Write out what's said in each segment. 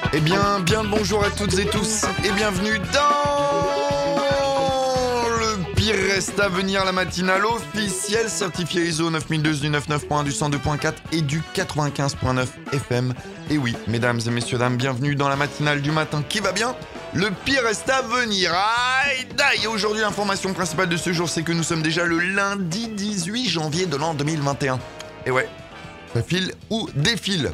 Eh bien, le bonjour à toutes et tous et bienvenue dans le pire reste à venir, la matinale officielle certifiée ISO 9002 du 99.1 du 102.4 et du 95.9 FM. Et oui, mesdames et messieurs, dames, bienvenue dans la matinale du matin qui va bien. Le pire reste à venir. Et aujourd'hui, l'information principale de ce jour, c'est que nous sommes déjà le lundi 18 janvier de l'an 2021. Et ouais, ça file ou défile.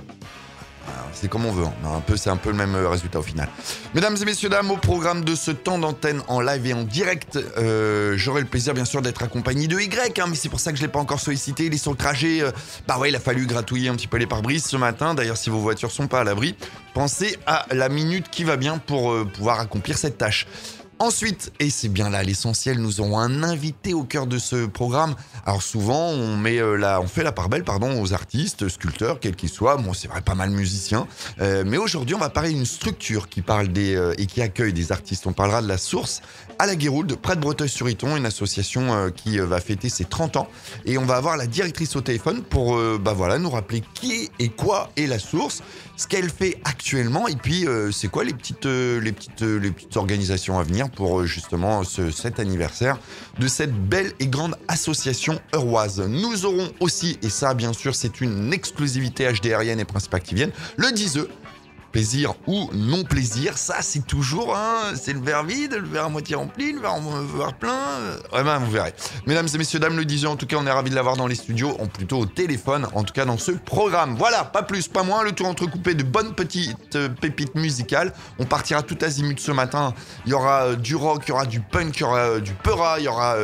C'est comme on veut, hein. C'est un peu le même résultat au final. Mesdames et messieurs, dames, au programme de ce temps d'antenne en live et en direct, j'aurai le plaisir bien sûr d'être accompagné de Y, hein, mais c'est pour ça que je ne l'ai pas encore sollicité. Il est sur le trajet, il a fallu gratouiller un petit peu les pare-brises ce matin. D'ailleurs, si vos voitures sont pas à l'abri, pensez à la minute qui va bien pour pouvoir accomplir cette tâche. Ensuite, et c'est bien là l'essentiel, nous aurons un invité au cœur de ce programme. Alors souvent, on fait la part belle aux artistes, sculpteurs, quels qu'ils soient. Bon, c'est vrai, pas mal musiciens. Mais aujourd'hui, on va parler d'une structure qui parle et qui accueille des artistes. On parlera de la Source à la Guéroulde, près de Breteuil-sur-Iton, une association qui va fêter ses 30 ans. Et on va avoir la directrice au téléphone pour nous rappeler qui et quoi est la Source, ce qu'elle fait actuellement, et puis c'est quoi les petites organisations à venir pour justement cet anniversaire de cette belle et grande association euroise. Nous aurons aussi, et ça bien sûr c'est une exclusivité HDRienne et Principe Activienne, le 10E. Plaisir ou non plaisir, ça c'est toujours, c'est le verre vide, le verre à moitié rempli, le verre plein, vous verrez. Mesdames et messieurs, dames, le 10 en tout cas, on est ravis de l'avoir dans les studios, ou plutôt au téléphone, en tout cas dans ce programme. Voilà, pas plus, pas moins, le tout entrecoupé de bonnes petites pépites musicales. On partira tout azimut ce matin, il y aura du rock, il y aura du punk, il y aura du peura, il y aura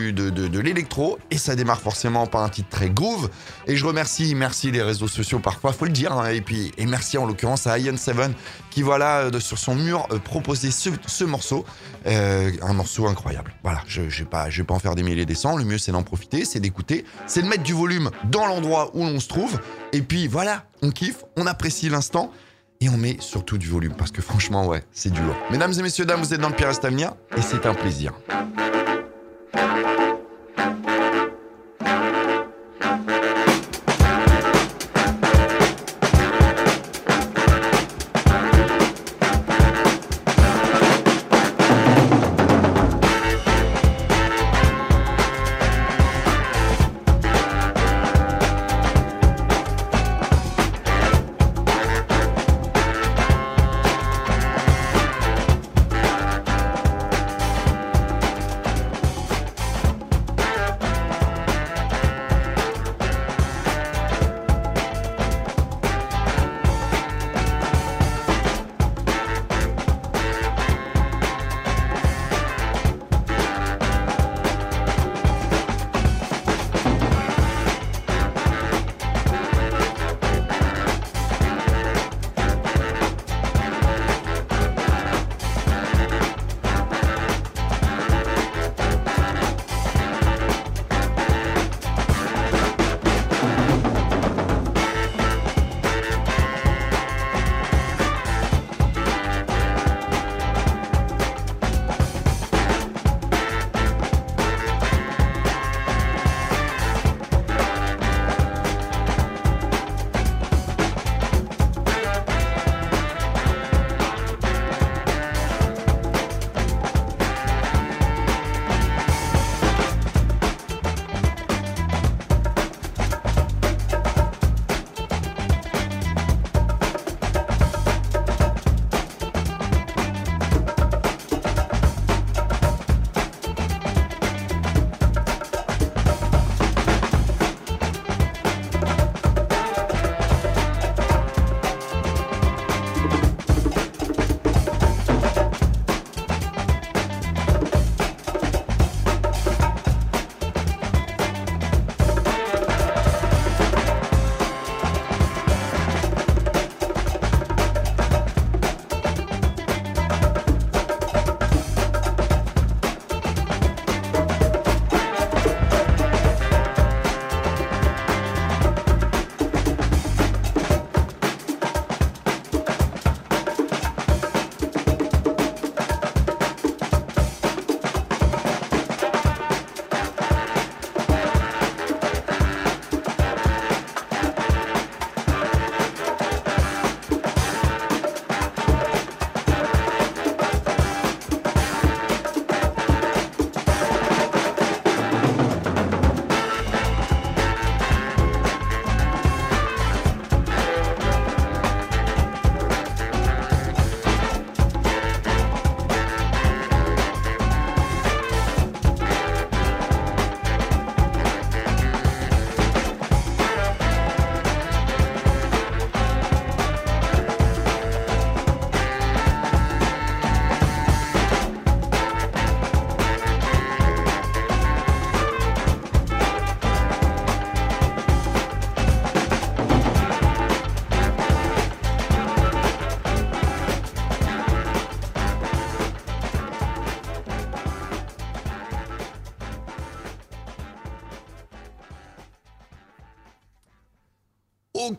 de l'électro, et ça démarre forcément par un titre très groove. Et je remercie les réseaux sociaux parfois, faut le dire, et merci en l'occurrence à Ian Seven qui sur son mur proposait ce morceau, un morceau incroyable. Voilà, je vais pas en faire des milliers et des cents, le mieux c'est d'en profiter, c'est d'écouter, c'est de mettre du volume dans l'endroit où l'on se trouve, et puis voilà, on kiffe, on apprécie l'instant, et on met surtout du volume, parce que franchement ouais, c'est du lourd. Mesdames et messieurs, dames, vous êtes dans le pire reste à venir, et c'est un plaisir.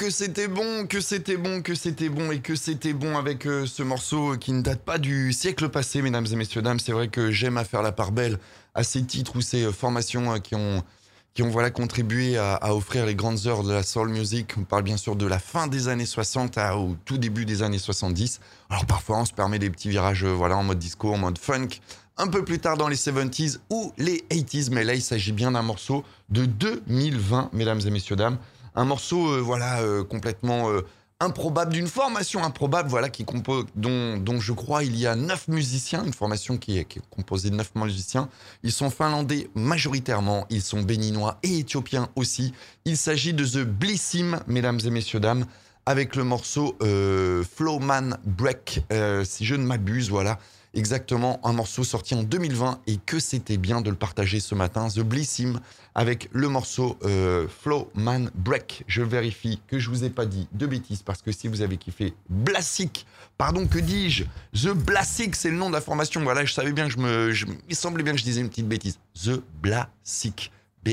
que c'était bon, que c'était bon, que c'était bon et que c'était bon avec ce morceau qui ne date pas du siècle passé, mesdames et messieurs, dames. C'est vrai que j'aime à faire la part belle à ces titres ou ces formations qui ont voilà, contribué à offrir les grandes heures de la soul music. On parle bien sûr de la fin des années 60 au tout début des années 70. Alors parfois on se permet des petits virages voilà, en mode disco, en mode funk, un peu plus tard dans les 70s ou les 80s. Mais là il s'agit bien d'un morceau de 2020, mesdames et messieurs, dames. Un morceau complètement improbable, d'une formation improbable, voilà, dont je crois il y a 9 musiciens, une formation qui est composée de 9 musiciens. Ils sont finlandais majoritairement, ils sont béninois et éthiopiens aussi. Il s'agit de The Blissim, mesdames et messieurs, dames, avec le morceau Flowman Break, si je ne m'abuse, voilà. Exactement, un morceau sorti en 2020 et que c'était bien de le partager ce matin. The Blissim avec le morceau Flowman Break. Je vérifie que je vous ai pas dit de bêtises parce que si vous avez kiffé Blasik, pardon, que dis-je, The Blasik, c'est le nom de la formation. Voilà, je savais bien que il semblait bien que je disais une petite bêtise. The Blasik,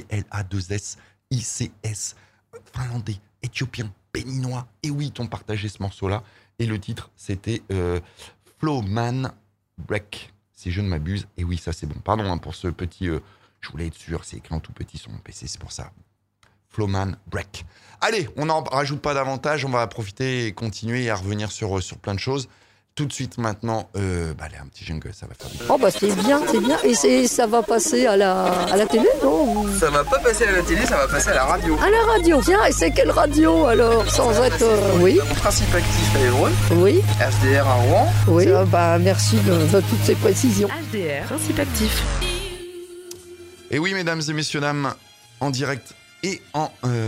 B-L-A-2-S-I-C-S, finlandais, éthiopien, béninois. Et oui, ils ont partagé ce morceau-là. Et le titre, c'était Flowman Break, si je ne m'abuse. Et oui, ça c'est bon. Pardon pour ce petit... je voulais être sûr, c'est écrit en tout petit sur mon PC, c'est pour ça. Flowman Break. Allez, on n'en rajoute pas davantage, on va profiter et continuer à revenir sur plein de choses. Tout de suite maintenant, allez, un petit jingle, ça va faire du bien. Oh bah c'est bien. Et ça va passer à la télé, non? Ça va pas passer à la télé, ça va passer à la radio. À la radio, tiens, et c'est quelle radio alors? Sans être... oui. Principe actif à Évreux. Oui. HDR à Rouen. Oui. merci de toutes ces précisions. HDR, principe actif. Et oui, mesdames et messieurs, dames, en direct et en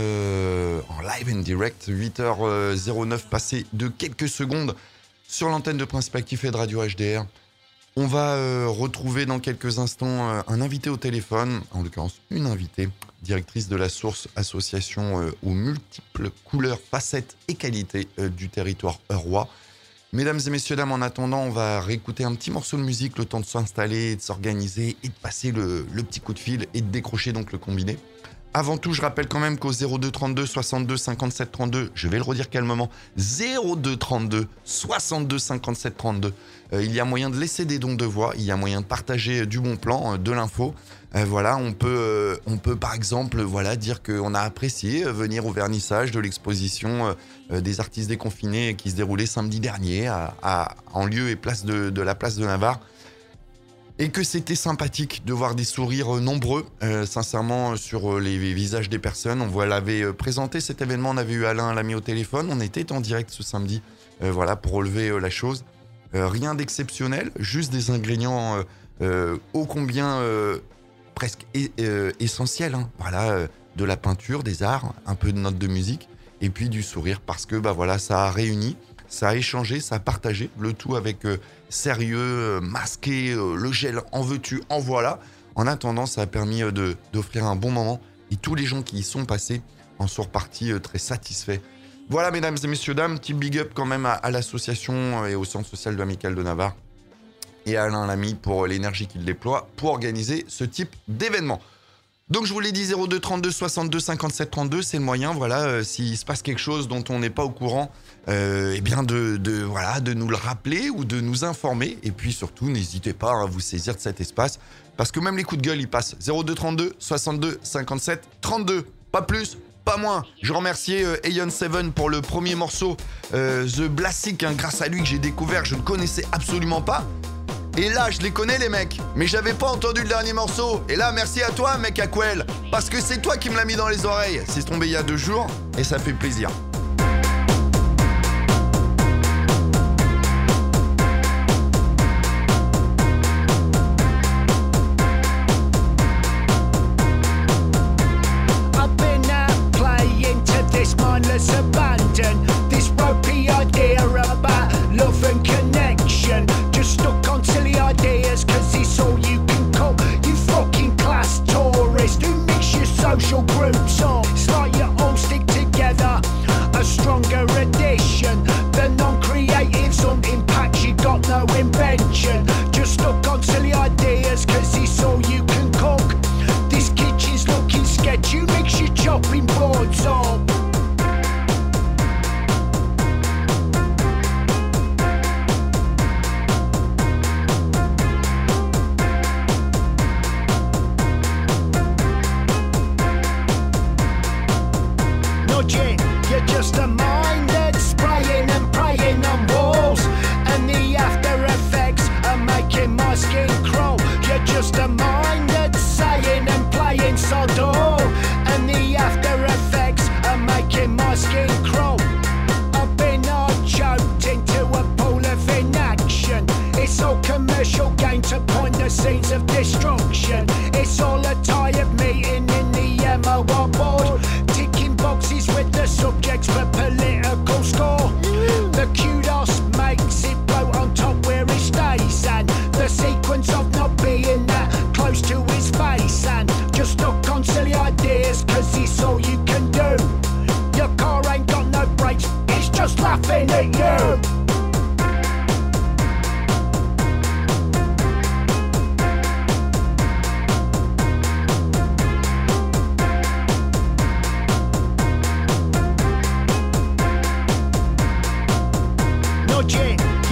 live and direct, 8h09 passé de quelques secondes sur l'antenne de Principe Actif et de Radio HDR. On va retrouver dans quelques instants un invité au téléphone, en l'occurrence une invitée, directrice de la Source, association aux multiples couleurs, facettes et qualités du territoire eurrois. Mesdames et messieurs, dames, en attendant, on va réécouter un petit morceau de musique, le temps de s'installer, de s'organiser et de passer le petit coup de fil et de décrocher donc le combiné. Avant tout, je rappelle quand même qu'au 02 32 62 57 32, je vais le redire calmement, 02 32 62 57 32, il y a moyen de laisser des dons de voix, il y a moyen de partager du bon plan, de l'info. Voilà, on peut par exemple dire qu'on a apprécié venir au vernissage de l'exposition des artistes déconfinés qui se déroulait samedi dernier en lieu et place de la place de Navarre. Et que c'était sympathique de voir des sourires nombreux, sincèrement, sur les visages des personnes. On l'avait présenté cet événement, on avait eu Alain Lamy au téléphone, on était en direct ce samedi, pour relever la chose. Rien d'exceptionnel, juste des ingrédients ô combien presque essentiels. Hein. Voilà, de la peinture, des arts, un peu de notes de musique, et puis du sourire, parce que ça a réuni, ça a échangé, ça a partagé, le tout avec... sérieux, masqué, le gel, en veux-tu, en voilà. En attendant, ça a permis d'offrir un bon moment et tous les gens qui y sont passés en sont repartis très satisfaits. Voilà, mesdames et messieurs, dames, petit big up quand même à l'association et au Centre social de l'Amicale de Navarre et à Alain Lamy pour l'énergie qu'il déploie pour organiser ce type d'événement. Donc je vous l'ai dit, 02 32 62 57 32, c'est le moyen, s'il se passe quelque chose dont on n'est pas au courant, de nous le rappeler ou de nous informer. Et puis surtout, n'hésitez pas à vous saisir de cet espace, parce que même les coups de gueule, ils passent. 02 32 62 57 32, pas plus, pas moins. Je remercie Aeon Seven pour le premier morceau, The Blasik, grâce à lui que j'ai découvert, je ne connaissais absolument pas. Et là, je les connais les mecs, mais j'avais pas entendu le dernier morceau. Et là, merci à toi, mec Aquel, parce que c'est toi qui me l'as mis dans les oreilles. C'est tombé il y a 2 jours, et ça fait plaisir. Mindless abandon this ropey idea about love and connection. Just stuck on silly ideas, cause it's all you can call. You fucking class tourist who mix your social groups up. It's like you all stick together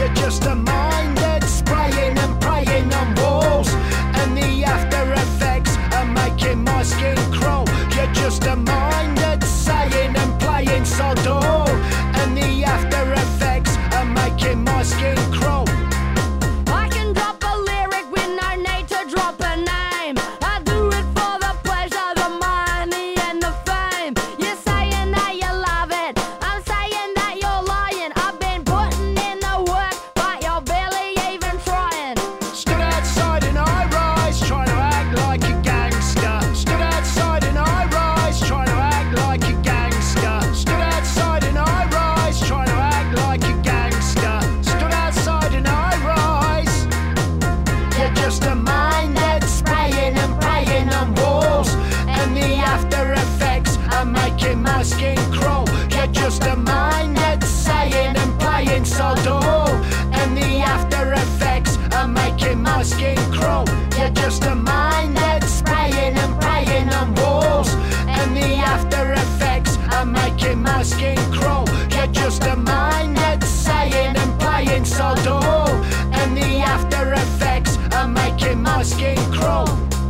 You're just a mind that's spraying and praying on walls, and the after effects are making my skin crawl. You're just a mind that's saying and playing sodor, and the after effects are making my skin crawl. I can drop a lyric with no need to drop a name. I do it for the pleasure, the money and the fame. You're saying that you love it, I'm saying that you're lying. I've been putting in the work, but you're barely even trying. Stood outside an high-rise, trying to act like a gangster. Stood outside an high-rise, trying to act like a gangster. Stood outside an high-rise, trying to act like a gangster. Stood outside an high-rise. You're just a mind that's spraying and praying on walls, and the after effects are making my skin crawl. You're just a mind that's saying and playing sodor, and the after effects are making my skin crawl. You're just a mind that's spraying and praying on walls, and the after effects are making my skin crawl. You're just a mind that's saying and playing sodor, and the after effects are making my skin crawl.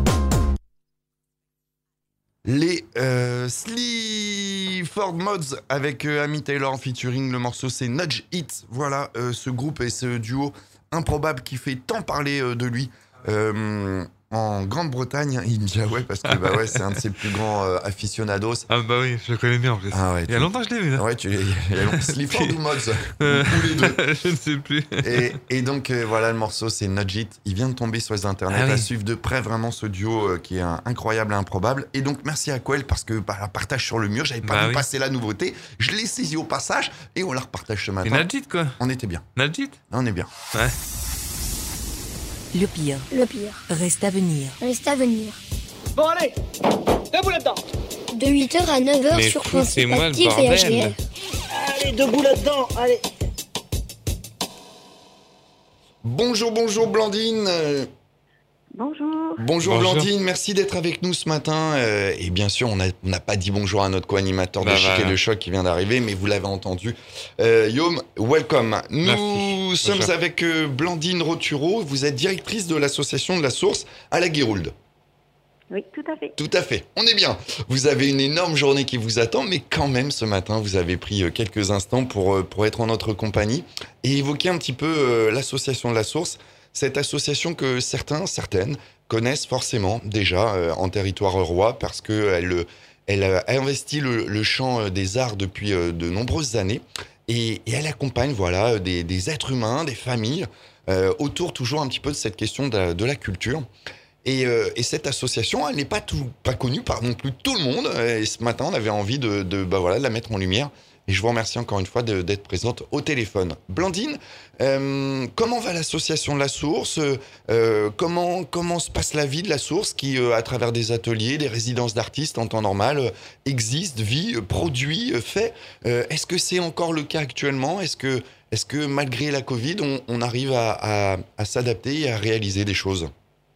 Les Sleaford Mods avec Amy Taylor featuring, le morceau c'est Nudge It. Voilà, ce groupe et ce duo improbable qui fait tant parler de lui en Grande-Bretagne. Il me dit ah ouais, parce que bah ouais, c'est un de ses plus grands aficionados. Ah bah oui, je le connais bien en plus. Ah ouais, il y a longtemps que je l'ai vu là. Ouais, Sleaford ou Mods ou les deux. Je ne sais plus. Et donc voilà, le morceau c'est Nudge It. Il vient de tomber sur les internets. Ah oui. À suivre de près vraiment ce duo qui est incroyable et improbable. Et donc merci à Quell parce que la partage sur le mur. J'avais pas vu passer la nouveauté. Je l'ai saisi au passage et on la repartage ce matin. Et Nudge It quoi. On était bien. Nudge It. On est bien. Ouais. Le pire Le pire reste à venir. reste à venir. Bon allez, debout là-dedans. De 8h à 9h Mais sur poussez-moi le Principe Actif et bordel. HDF. Allez, debout là-dedans, allez. Bonjour Blandine. Bonjour. Bonjour Bonjour. Blandine, merci d'être avec nous ce matin. Et bien sûr, on n'a pas dit bonjour à notre co-animateur de Bah Chic et voilà. le Choc qui vient d'arriver, mais vous l'avez entendu. Yom, welcome. Nous Merci. sommes Bonjour. avec Blandine Roturo. Vous êtes directrice de l'association de la Source à la Guéroulde. Oui, tout à fait. Tout à fait, on est bien. Vous avez une énorme journée qui vous attend, mais quand même ce matin, vous avez pris quelques instants pour être en notre compagnie et évoquer un petit peu l'association de la Source. Cette association que certaines connaissent forcément déjà en territoire roi parce qu'elle a investi le champ des arts depuis de nombreuses années et elle accompagne voilà, des êtres humains, des familles autour toujours un petit peu de cette question de la culture. Et cette association, elle n'est pas connue par non plus tout le monde. Et ce matin, on avait envie de la mettre en lumière. Et je vous remercie encore une fois d'être présente au téléphone. Blandine, comment va l'association de la Source comment se passe la vie de la Source qui, à travers des ateliers, des résidences d'artistes en temps normal, existe, vit, produit, fait Est-ce que c'est encore le cas actuellement ? Est-ce que malgré la Covid, on arrive à s'adapter et à réaliser des choses ?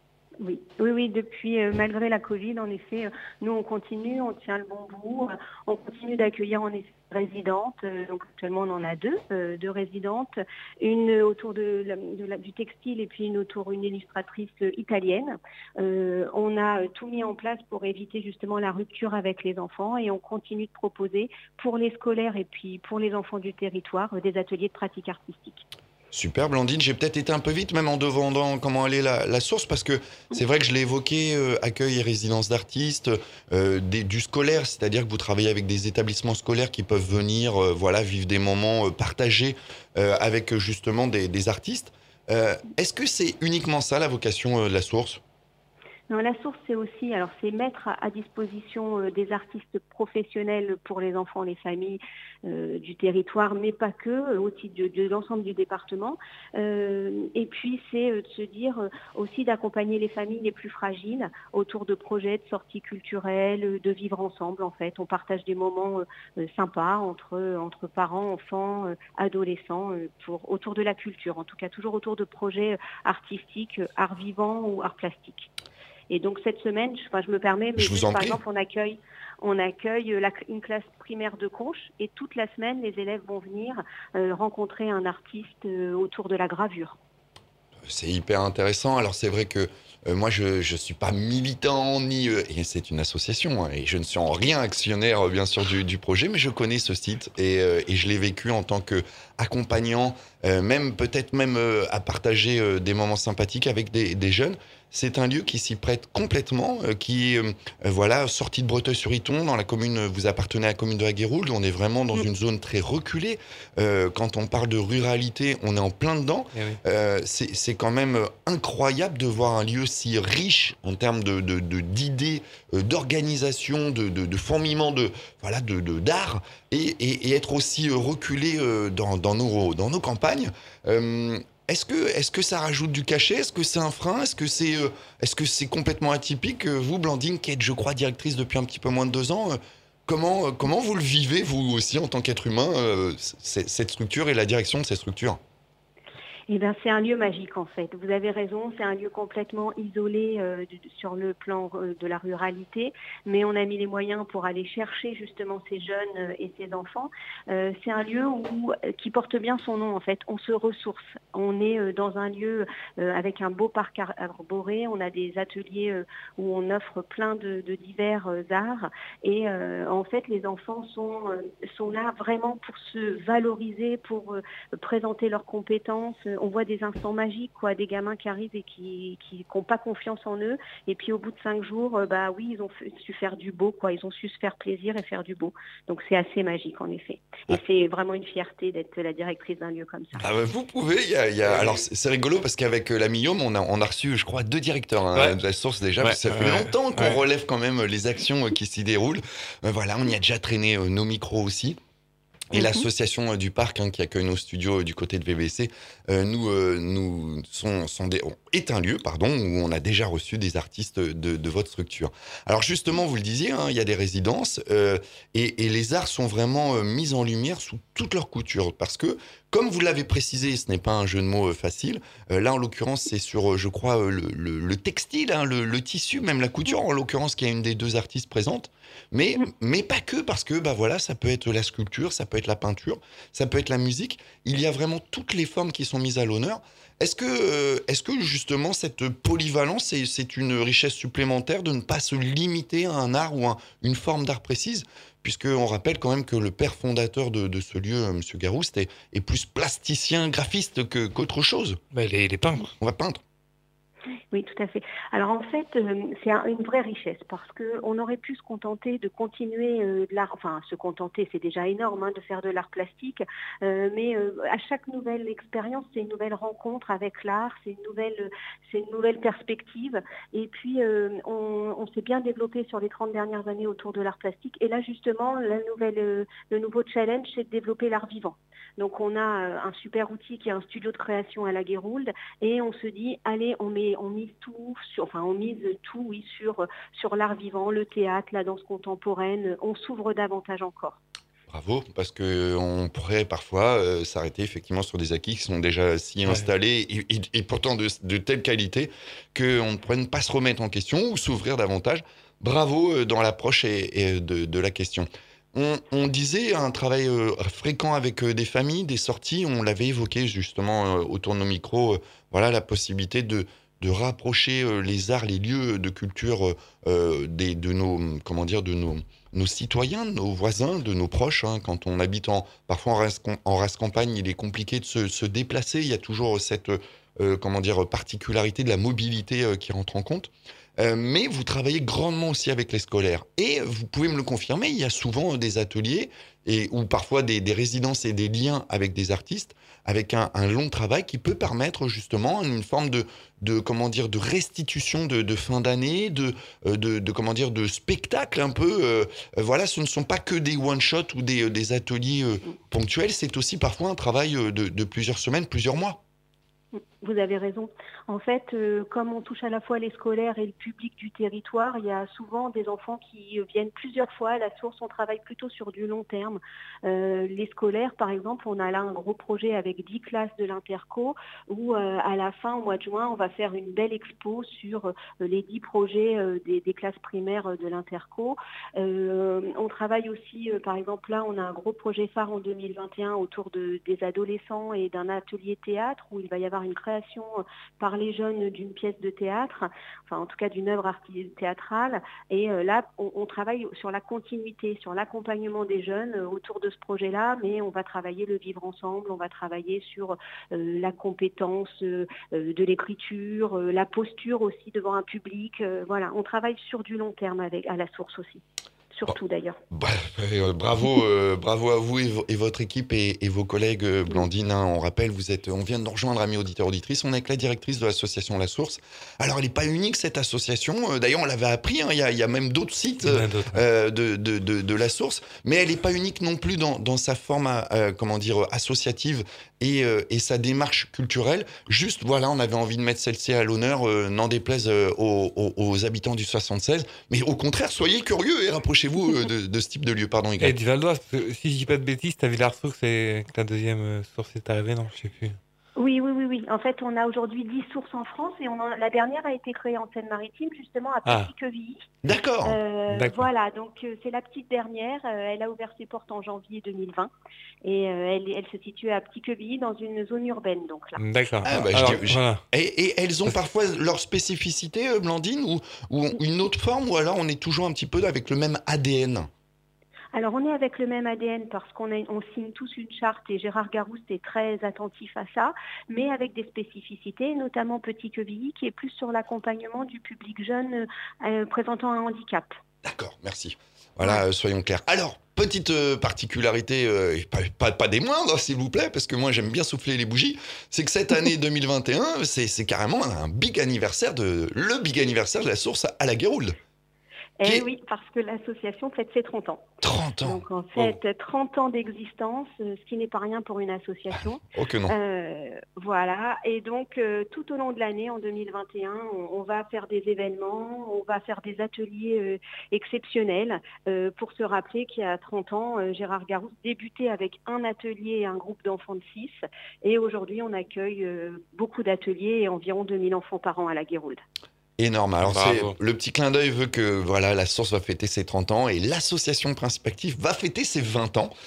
Oui, depuis, malgré la Covid, en effet, nous on continue, on tient le bon bout, on continue d'accueillir en effet résidentes, donc actuellement on en a deux résidentes, une autour du textile et puis une illustratrice italienne. On a tout mis en place pour éviter justement la rupture avec les enfants et on continue de proposer pour les scolaires et puis pour les enfants du territoire des ateliers de pratique artistique. Super Blandine, j'ai peut-être été un peu vite même en demandant comment elle est la source parce que c'est vrai que je l'ai évoqué, accueil et résidence d'artistes, du scolaire, c'est-à-dire que vous travaillez avec des établissements scolaires qui peuvent venir vivre des moments partagés avec justement des artistes. Est-ce que c'est uniquement ça la vocation de la source ? Non, la source, c'est mettre à disposition des artistes professionnels pour les enfants, les familles du territoire, mais pas que, au titre de l'ensemble du département. Et puis, c'est de se dire aussi d'accompagner les familles les plus fragiles autour de projets de sorties culturelles, de vivre ensemble, en fait. On partage des moments sympas entre parents, enfants, adolescents, autour de la culture, en tout cas toujours autour de projets artistiques, art vivant ou art plastique. Et donc cette semaine, je me permets, mais Je vous en par prie. exemple, on accueille une classe primaire de Conches et toute la semaine, les élèves vont venir rencontrer un artiste autour de la gravure. C'est hyper intéressant. Alors c'est vrai que moi je suis pas militant ni et c'est une association hein, et je ne suis en rien actionnaire bien sûr du projet, mais je connais ce site et je l'ai vécu en tant que accompagnant, même peut-être même à partager des moments sympathiques avec des jeunes. C'est un lieu qui s'y prête complètement, qui est voilà, sorti de Breteuil-sur-Iton, dans la commune, vous appartenez à la commune de la Guéroulle, on est vraiment dans une zone très reculée. Quand on parle de ruralité, on est en plein dedans. Eh oui. C'est quand même incroyable de voir un lieu si riche en termes d'idées, d'organisation, de fourmillement d'art et être aussi reculé dans nos campagnes. Est-ce que ça rajoute du cachet? Est-ce que c'est un frein? Est-ce que c'est complètement atypique? Vous, Blandine, qui êtes, je crois, directrice depuis un petit peu moins de 2 ans, comment vous le vivez, vous aussi, en tant qu'être humain, cette structure et la direction de cette structure? Eh bien, c'est un lieu magique en fait. Vous avez raison, c'est un lieu complètement isolé sur le plan de la ruralité, mais on a mis les moyens pour aller chercher justement ces jeunes et ces enfants. C'est un lieu qui porte bien son nom en fait. On se ressource. On est dans un lieu avec un beau parc arboré. On a des ateliers où on offre plein de divers arts et en fait les enfants sont là vraiment pour se valoriser, pour présenter leurs compétences. On voit des instants magiques, quoi, des gamins qui arrivent et qui n'ont pas confiance en eux. Et puis au bout de 5 jours, ils ont su faire du beau, quoi. Ils ont su se faire plaisir et faire du beau. Donc c'est assez magique en effet. Et c'est vraiment une fierté d'être la directrice d'un lieu comme ça. Ah bah, vous pouvez. Alors c'est rigolo parce qu'avec la Millaume, on a reçu, je crois, 2 directeurs de la source déjà. Parce que ça fait longtemps qu'on relève quand même les actions qui s'y déroulent. Voilà, on y a déjà traîné nos micros aussi. Et l'association du parc qui accueille nos studios du côté de VBC est un lieu où on a déjà reçu des artistes de votre structure. Alors justement, vous le disiez, il y a des résidences et les arts sont vraiment mis en lumière sous toute leur couture parce que, comme vous l'avez précisé, ce n'est pas un jeu de mots facile. Là, en l'occurrence, c'est sur, je crois, le textile, le tissu, même la couture, en l'occurrence, qui a une des 2 artistes présentes. Mais pas que, parce que ça peut être la sculpture, ça peut être la peinture, ça peut être la musique. Il y a vraiment toutes les formes qui sont mises à l'honneur. Est-ce que justement, cette polyvalence, c'est une richesse supplémentaire de ne pas se limiter à un art ou une forme d'art précise? Puisqu'on rappelle quand même que le père fondateur de ce lieu, M. Garouste, est plus plasticien, graphiste qu'autre chose. Il est peintre. On va peindre. Oui, tout à fait. Alors en fait, c'est une vraie richesse parce qu'on aurait pu se contenter de continuer de l'art, enfin se contenter, c'est déjà énorme de faire de l'art plastique, mais à chaque nouvelle expérience, c'est une nouvelle rencontre avec l'art, c'est une nouvelle perspective. Et puis on s'est bien développé sur les 30 dernières années autour de l'art plastique. Et là justement, le nouveau challenge, c'est de développer l'art vivant. Donc on a un super outil qui est un studio de création à la Guéroulle et on se dit, allez, on mise tout sur l'art vivant, le théâtre, la danse contemporaine, on s'ouvre davantage encore. Bravo, parce qu'on pourrait parfois s'arrêter effectivement sur des acquis qui sont déjà si installés et pourtant de telle qualité qu'on ne pourrait pas se remettre en question ou s'ouvrir davantage. Bravo dans l'approche de la question. On disait un travail fréquent avec des familles, des sorties. On l'avait évoqué justement autour de nos micros. La possibilité de rapprocher les arts, les lieux de culture de nos citoyens, de nos voisins, de nos proches. Quand on habite parfois en race campagne, il est compliqué de se déplacer. Il y a toujours cette particularité de la mobilité qui rentre en compte. Mais vous travaillez grandement aussi avec les scolaires. Et vous pouvez me le confirmer, il y a souvent des ateliers ou parfois des résidences et des liens avec des artistes, avec un long travail qui peut permettre justement une forme de restitution de fin d'année, de spectacle un peu. Ce ne sont pas que des one-shots ou des ateliers ponctuels, c'est aussi parfois un travail de plusieurs semaines, plusieurs mois. Vous avez raison. En fait, comme on touche à la fois les scolaires et le public du territoire, il y a souvent des enfants qui viennent plusieurs fois à la source. On travaille plutôt sur du long terme. Les scolaires, par exemple, on a là un gros projet avec 10 classes de l'Interco où à la fin, au mois de juin, on va faire une belle expo sur les 10 projets des classes primaires de l'Interco. On travaille aussi, par exemple, là, on a un gros projet phare en 2021 autour des adolescents et d'un atelier théâtre où il va y avoir une création par les jeunes d'une pièce de théâtre, enfin en tout cas d'une œuvre théâtrale. Et là, on travaille sur la continuité, sur l'accompagnement des jeunes autour de ce projet-là, mais on va travailler le vivre ensemble, on va travailler sur la compétence de l'écriture, la posture aussi devant un public. Voilà, on travaille sur du long terme à la source aussi. Surtout d'ailleurs. Bravo à vous et votre équipe et vos collègues, Blandine. On rappelle, on vient de nous rejoindre, amis auditeurs, auditrices. On est avec la directrice de l'association La Source. Alors, elle n'est pas unique, cette association. D'ailleurs, on l'avait appris. Il y a même d'autres sites de La Source. Mais elle n'est pas unique non plus dans sa forme associative et sa démarche culturelle. Juste, voilà, on avait envie de mettre celle-ci à l'honneur, n'en déplaise aux habitants du 76. Mais au contraire, soyez curieux et rapprochez-vous de ce type de lieu. Pardon, Et du Val d'Oise, parce que si je dis pas de bêtises, t'as vu la ressource et que la deuxième source est arrivée, non, je sais plus. Oui. En fait, on a aujourd'hui 10 sources en France et la dernière a été créée en Seine-Maritime, justement à Petit-Quevilly. D'accord. Voilà, donc c'est la petite dernière. Elle a ouvert ses portes en janvier 2020 et elle se situe à Petit-Quevilly dans une zone urbaine. Donc là. D'accord. Voilà. Et elles ont parfois leur spécificité, Blandine, ou une autre forme, ou alors on est toujours un petit peu avec le même ADN? Alors, on est avec le même ADN parce qu'on signe tous une charte et Gérard Garouste est très attentif à ça, mais avec des spécificités, notamment Petit-Quevilly, qui est plus sur l'accompagnement du public jeune présentant un handicap. D'accord, merci. Voilà, soyons clairs. Alors, petite particularité, pas des moindres, s'il vous plaît, parce que moi, j'aime bien souffler les bougies, c'est que cette année 2021, c'est carrément le big anniversaire de La Source à la Guéroulde. Oui, parce que l'association fête ses 30 ans. 30 ans. Donc en fait, 30 ans d'existence, ce qui n'est pas rien pour une association. Oh que non. Voilà, et donc tout au long de l'année, en 2021, on va faire des événements, on va faire des ateliers exceptionnels pour se rappeler qu'il y a 30 ans, Gérard Garouste débutait avec un atelier et un groupe d'enfants de 6. Et aujourd'hui, on accueille beaucoup d'ateliers et environ 2000 enfants par an à la Guéroulde. Énorme. Alors, le petit clin d'œil veut que la Source va fêter ses 30 ans et l'association Principe Actif va fêter ses 20 ans.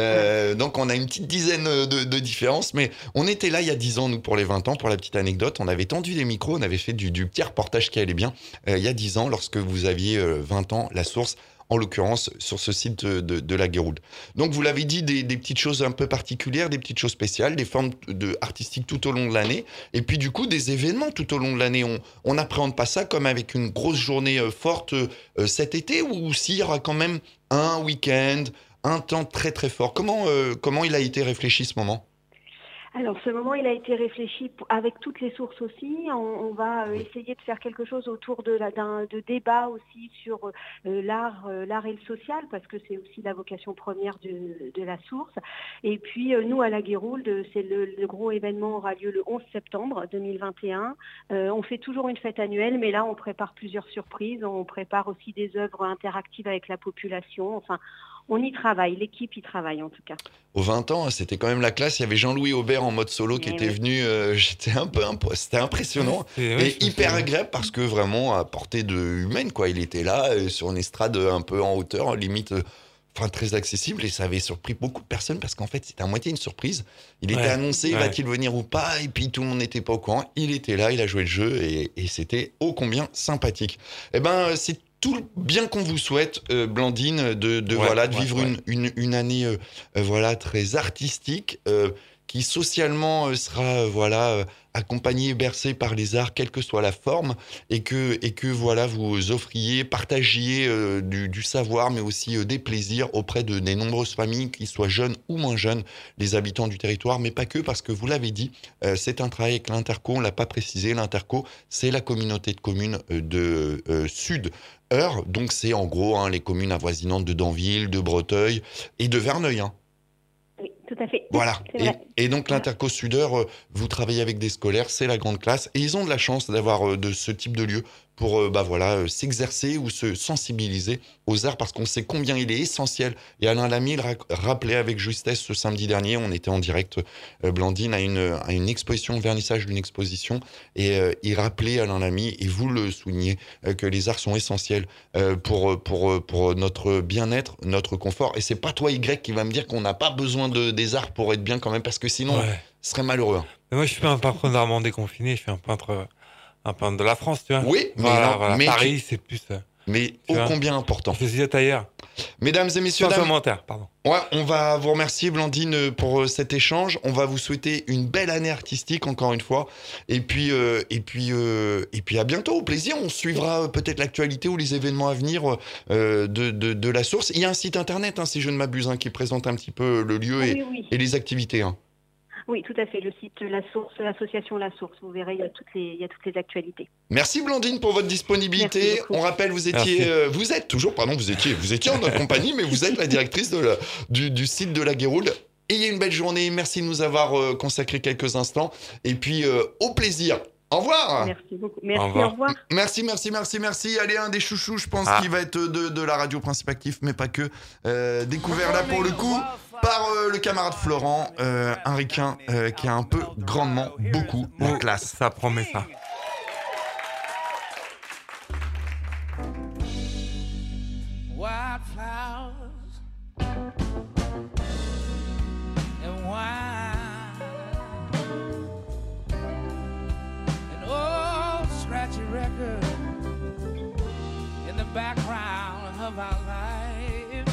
Donc, on a une petite dizaine de différences, mais on était là il y a 10 ans, nous, pour les 20 ans. Pour la petite anecdote, on avait tendu les micros, on avait fait du petit reportage qui allait bien il y a 10 ans, lorsque vous aviez 20 ans, La Source, en l'occurrence sur ce site de la Guéroulde. Donc vous l'avez dit, des petites choses un peu particulières, des petites choses spéciales, des formes artistiques tout au long de l'année, et puis du coup des événements tout au long de l'année. On n'appréhende pas ça comme avec une grosse journée forte cet été, ou s'il y aura quand même un week-end, un temps très très fort. Comment il a été réfléchi ce moment ? Alors, ce moment, il a été réfléchi avec toutes les sources aussi. On va essayer de faire quelque chose autour de débat aussi sur l'art et le social, parce que c'est aussi la vocation première de la source. Et puis, nous, à la Guéroulde, c'est le gros événement aura lieu le 11 septembre 2021. On fait toujours une fête annuelle, mais là, on prépare plusieurs surprises. On prépare aussi des œuvres interactives avec la population. Enfin, on y travaille, l'équipe y travaille en tout cas. Aux 20 ans, c'était quand même la classe. Il y avait Jean-Louis Aubert en mode solo qui était venu. C'était impressionnant et hyper agréable parce que vraiment à portée humaine, quoi. Il était là sur une estrade un peu en hauteur, limite. Très accessible, et ça avait surpris beaucoup de personnes parce qu'en fait c'était à moitié une surprise. Il était annoncé, va-t-il venir ou pas, et puis tout le monde n'était pas au courant. Il était là, il a joué le jeu et c'était ô combien sympathique. C'est tout bien qu'on vous souhaite, Blandine, de vivre une année très artistique, qui socialement sera accompagnée, bercée par les arts, quelle que soit la forme, et que vous offriez, partagiez du savoir, mais aussi des plaisirs auprès des nombreuses familles, qui soient jeunes ou moins jeunes, les habitants du territoire, mais pas que, parce que vous l'avez dit, c'est un travail avec l'Interco, on l'a pas précisé, l'Interco, c'est la communauté de communes de Sud-Eure, donc c'est en gros les communes avoisinantes de Danville, de Breteuil et de Verneuil. Oui, Tout à fait. Voilà. C'est vrai. Et donc l'Interco Sudeur, vous travaillez avec des scolaires, c'est la grande classe, et ils ont de la chance d'avoir de ce type de lieu pour s'exercer ou se sensibiliser aux arts, parce qu'on sait combien il est essentiel. Et Alain Lamy le rappelait avec justesse ce samedi dernier, on était en direct, Blandine, à une exposition, vernissage d'une exposition, et il rappelait, Alain Lamy, et vous le soulignez, que les arts sont essentiels pour notre bien-être, notre confort. Et c'est pas toi, Y, qui va me dire qu'on n'a pas besoin des arts pour être bien quand même, parce que sinon, ce serait malheureux. Mais moi, je suis pas un peintre normand déconfiné, je suis un peintre de la France, tu vois. Oui, mais Paris, c'est plus... mais ô combien important. Je suis ailleurs. Mesdames et messieurs, pardon. Ouais, on va vous remercier, Blandine, pour cet échange. On va vous souhaiter une belle année artistique, encore une fois. Et puis à bientôt, au plaisir. On suivra peut-être l'actualité ou les événements à venir de la source. Il y a un site internet, si je ne m'abuse, qui présente un petit peu le lieu et les activités. Oui, tout à fait. Le site La Source, l'association La Source. Vous verrez, il y a toutes les actualités. Merci Blandine pour votre disponibilité. On rappelle, vous étiez en notre compagnie, mais vous êtes la directrice du site de la Guéroule. Ayez une belle journée. Merci de nous avoir consacré quelques instants. Et puis, au plaisir. Au revoir. Merci beaucoup. Merci, au revoir. Merci. Allez, un des chouchous, je pense, qui va être de la radio Principe Actif, mais pas que. Découvert là pour le coup par le camarade Florent, un ricain qui a un peu grandement beaucoup la classe. Ça promet ça. Wildflowers and wine, an old scratchy record in the background of our life,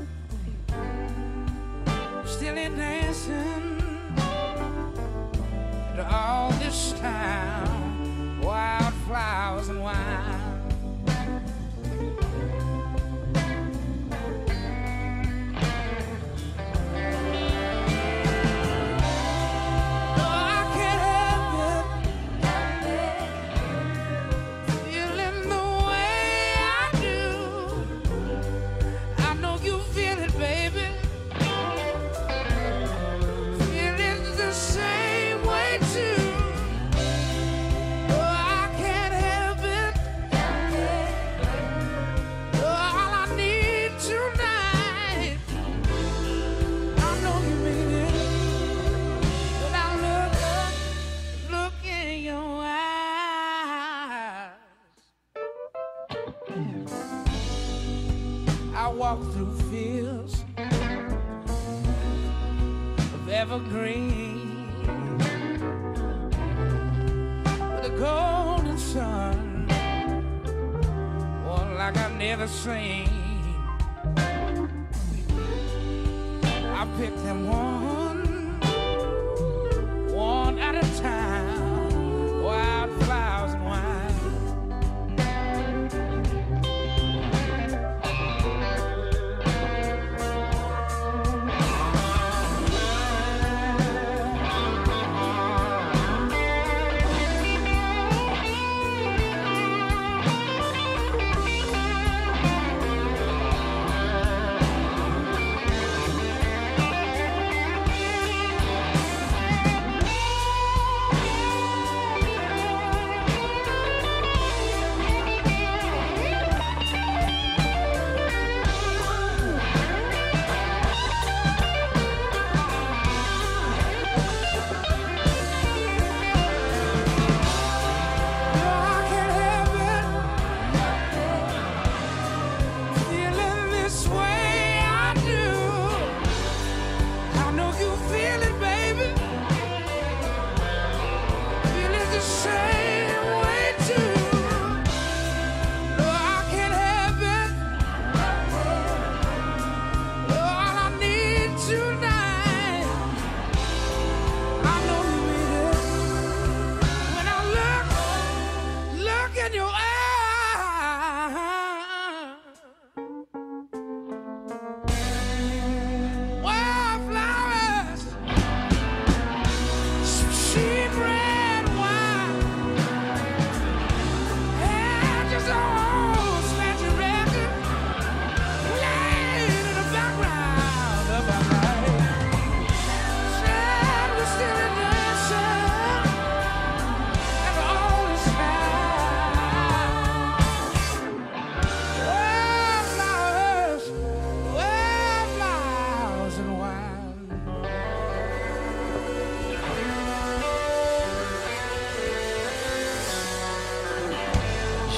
still in dancing to all this time, wildflowers and wine. Walk through fields of evergreen with a golden sun, one like I've never seen. I picked them one at a time, wildflowers and wine. Cheap red wine.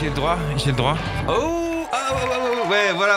J'ai le droit. Oh, ouais, voilà,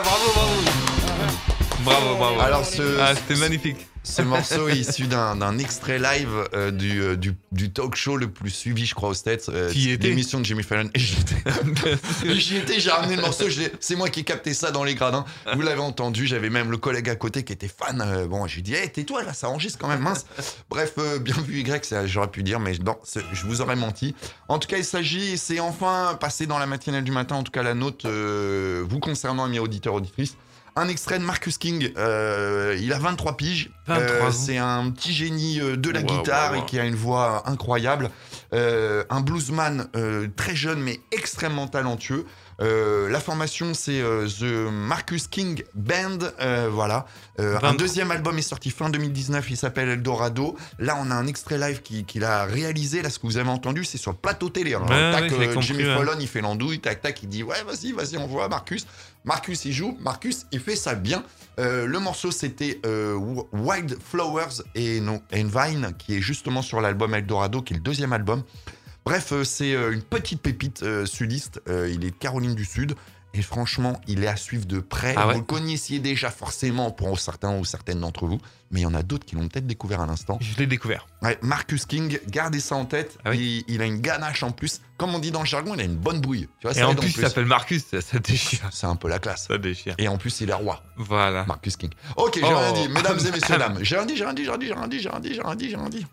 bravo. Alors, c'était magnifique. Ce morceau est issu d'un extrait live du talk show le plus suivi, je crois, aux States. L'émission de Jimmy Fallon. Et j'y étais, j'ai ramené le morceau. C'est moi qui ai capté ça dans les gradins. Vous l'avez entendu, j'avais même le collègue à côté qui était fan. Bon, j'ai dit, hey, tais-toi, là, ça enregistre quand même, mince. Bref, bien vu Y, j'aurais pu dire, mais non, je vous aurais menti. En tout cas, c'est enfin passé dans la matinale du matin, en tout cas la note vous concernant, amis auditeurs, auditrices. Un extrait de Marcus King, il a 23 piges, c'est un petit génie de la guitare et qui a une voix incroyable, un bluesman très jeune mais extrêmement talentueux. La formation c'est The Marcus King Band, voilà. Un deuxième album est sorti fin 2019, il s'appelle Eldorado. Là on a un extrait live qu'il a réalisé, là ce que vous avez entendu c'est sur le plateau télé. Alors, Jimmy Fallon il fait l'andouille, tac il dit ouais vas-y on voit Marcus il joue, Marcus il fait ça bien. Le morceau c'était Wild Flowers and Vine qui est justement sur l'album Eldorado qui est le deuxième album. Bref, c'est une petite pépite sudiste, il est de Caroline du Sud et franchement il est à suivre de près. Vous le connaissiez déjà forcément pour certains ou certaines d'entre vous, mais il y en a d'autres qui l'ont peut-être découvert à l'instant. Je l'ai découvert. Ouais, Marcus King, gardez ça en tête, il a une ganache en plus, comme on dit dans le jargon, il a une bonne bouille. Tu vois, et en plus il s'appelle Marcus, ça déchire. C'est un peu la classe. Ça déchire. Et en plus il est roi. Voilà. Marcus King. Ok, j'ai rien dit, mesdames et messieurs, dames. J'ai rien dit.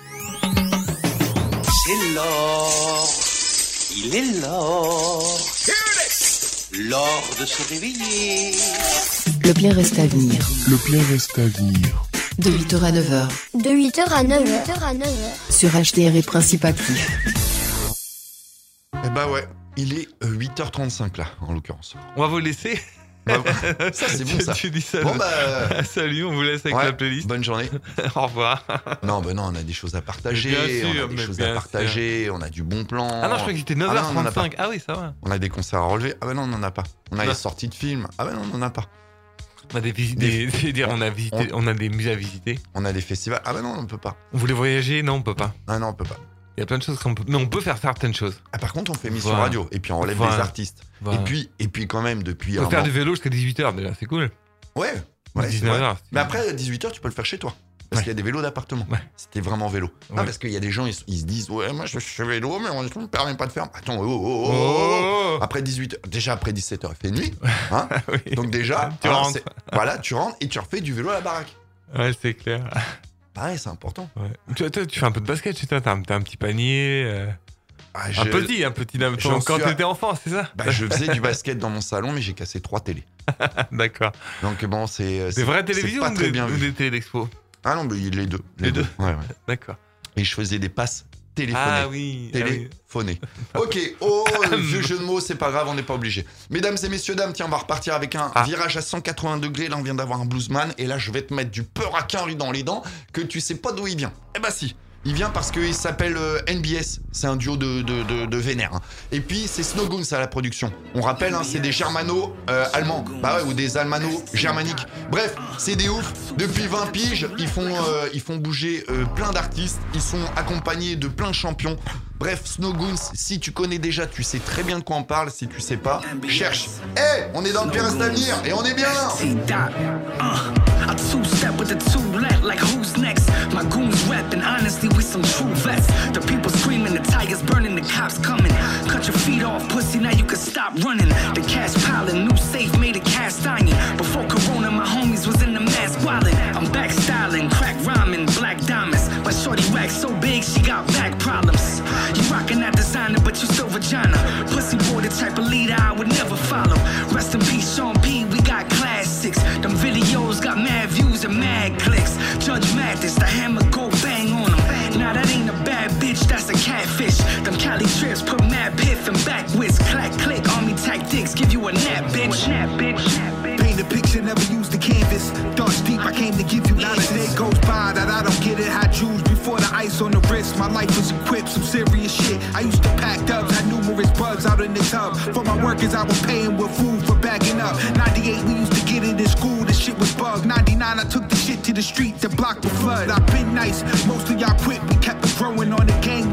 C'est l'or, il est l'or, l'or de se réveiller. Le bien reste à venir. De 8h à 9h. De 8h à 9h. Sur HDR et Principe Actif. Eh bah ouais, il est 8h35 là, en l'occurrence. On va vous laisser. Ça c'est bon ça. Tu dis ça. Bon salut, on vous laisse avec la playlist. Bonne journée. Au revoir. Non, on a des choses à partager. On a du bon plan. Ah non, je crois que c'était 9h35. Ah oui, ça va. On a des concerts à relever. Ah bah non, on n'en a pas. On a des sorties de films. Ah bah non, on n'en a pas. On a on a des musées à visiter. On a des festivals. Ah bah non, on ne peut pas. On voulait voyager. Non, on peut pas. Ah non, on peut pas. Il y a plein de choses qu'on peut... Mais on peut faire certaines choses. Ah, par contre, on fait émission radio. Et puis, on relève des artistes. Voilà. Et puis, quand même, depuis... On peut faire du vélo jusqu'à 18h, déjà. C'est cool. Ouais. 19h. Mais après, à 18h, tu peux le faire chez toi. Parce qu'il y a des vélos d'appartement. C'était vraiment vélo. Non, parce qu'il y a des gens, ils se disent, ouais, moi, je fais vélo, mais on ne me permet pas de faire. Attends, Après 18h, déjà après 17h, il fait nuit. Hein donc, déjà, tu rentres et tu refais du vélo à la baraque. Ouais, c'est clair. Pareil, c'est important. Ouais. Tu fais un peu de basket chez toi, t'as un petit panier. Un petit quand t'étais enfant, c'est ça? Je faisais du basket dans mon salon, mais j'ai cassé 3 télés. D'accord. Donc bon, c'est des vraies télévisions ou des télé d'expo? Ah non, mais les deux. Les deux. Ouais. D'accord. Et je faisais des passes téléphonées. Ah oui. Téléphonées. Ok, vieux jeu de mots, c'est pas grave, on n'est pas obligé. Mesdames et messieurs, dames, tiens, on va repartir avec un virage à 180 degrés. Là, on vient d'avoir un bluesman. Et là, je vais te mettre du Peur-Aquin dans les dents que tu sais pas d'où il vient. Eh bah si. Il vient parce qu'il s'appelle NBS, c'est un duo de vénère. Et puis c'est Snowgoons à la production. On rappelle, c'est des germano-allemands, ou des allmano-germaniques. Bref, c'est des oufs. Depuis 20 piges, ils font bouger plein d'artistes. Ils sont accompagnés de plein de champions. Bref, Snowgoons, si tu connais déjà, tu sais très bien de quoi on parle. Si tu sais pas, cherche. On est dans le pire reste à venir et on est bien là. I two-step with the two-let, like who's next? My goons rapping, honestly, we some true vets. The people screaming, the tigers burning, the cops coming. Cut your feet off, pussy, now you can stop running. The cash piling, new safe made of cast iron. Before Corona, my homies was in the mask wildin'. I'm back styling, crack rhyming, black diamonds. My shorty rack so big, she got back problems. You rockin' that designer, but you still vagina. Pussy boy, the type of leader I would never follow. Rest in peace, Sean P, we got classics. Them videos got mad views and mad clicks. Judge Mathis, the hammer go bang on them. Nah, that ain't a bad bitch, that's a catfish. Them Cali trips put mad piff and backwits. Clack, click, army tactics, give you a nap, bitch. Paint a picture, never use the canvas. Thoughts deep, I came to give you not a day goes by that I don't get it. Hot Jews before the ice on the wrist. My life was equipped, some serious shit. I used to pack dubs, had numerous bugs out in the tub. For my workers, I was paying with food for backing up. 98, we used to get it in school, the shit was bugged. 99, I took the shit to the street to block the flood. I've been nice, most of y'all quit, we kept it growing on the gang.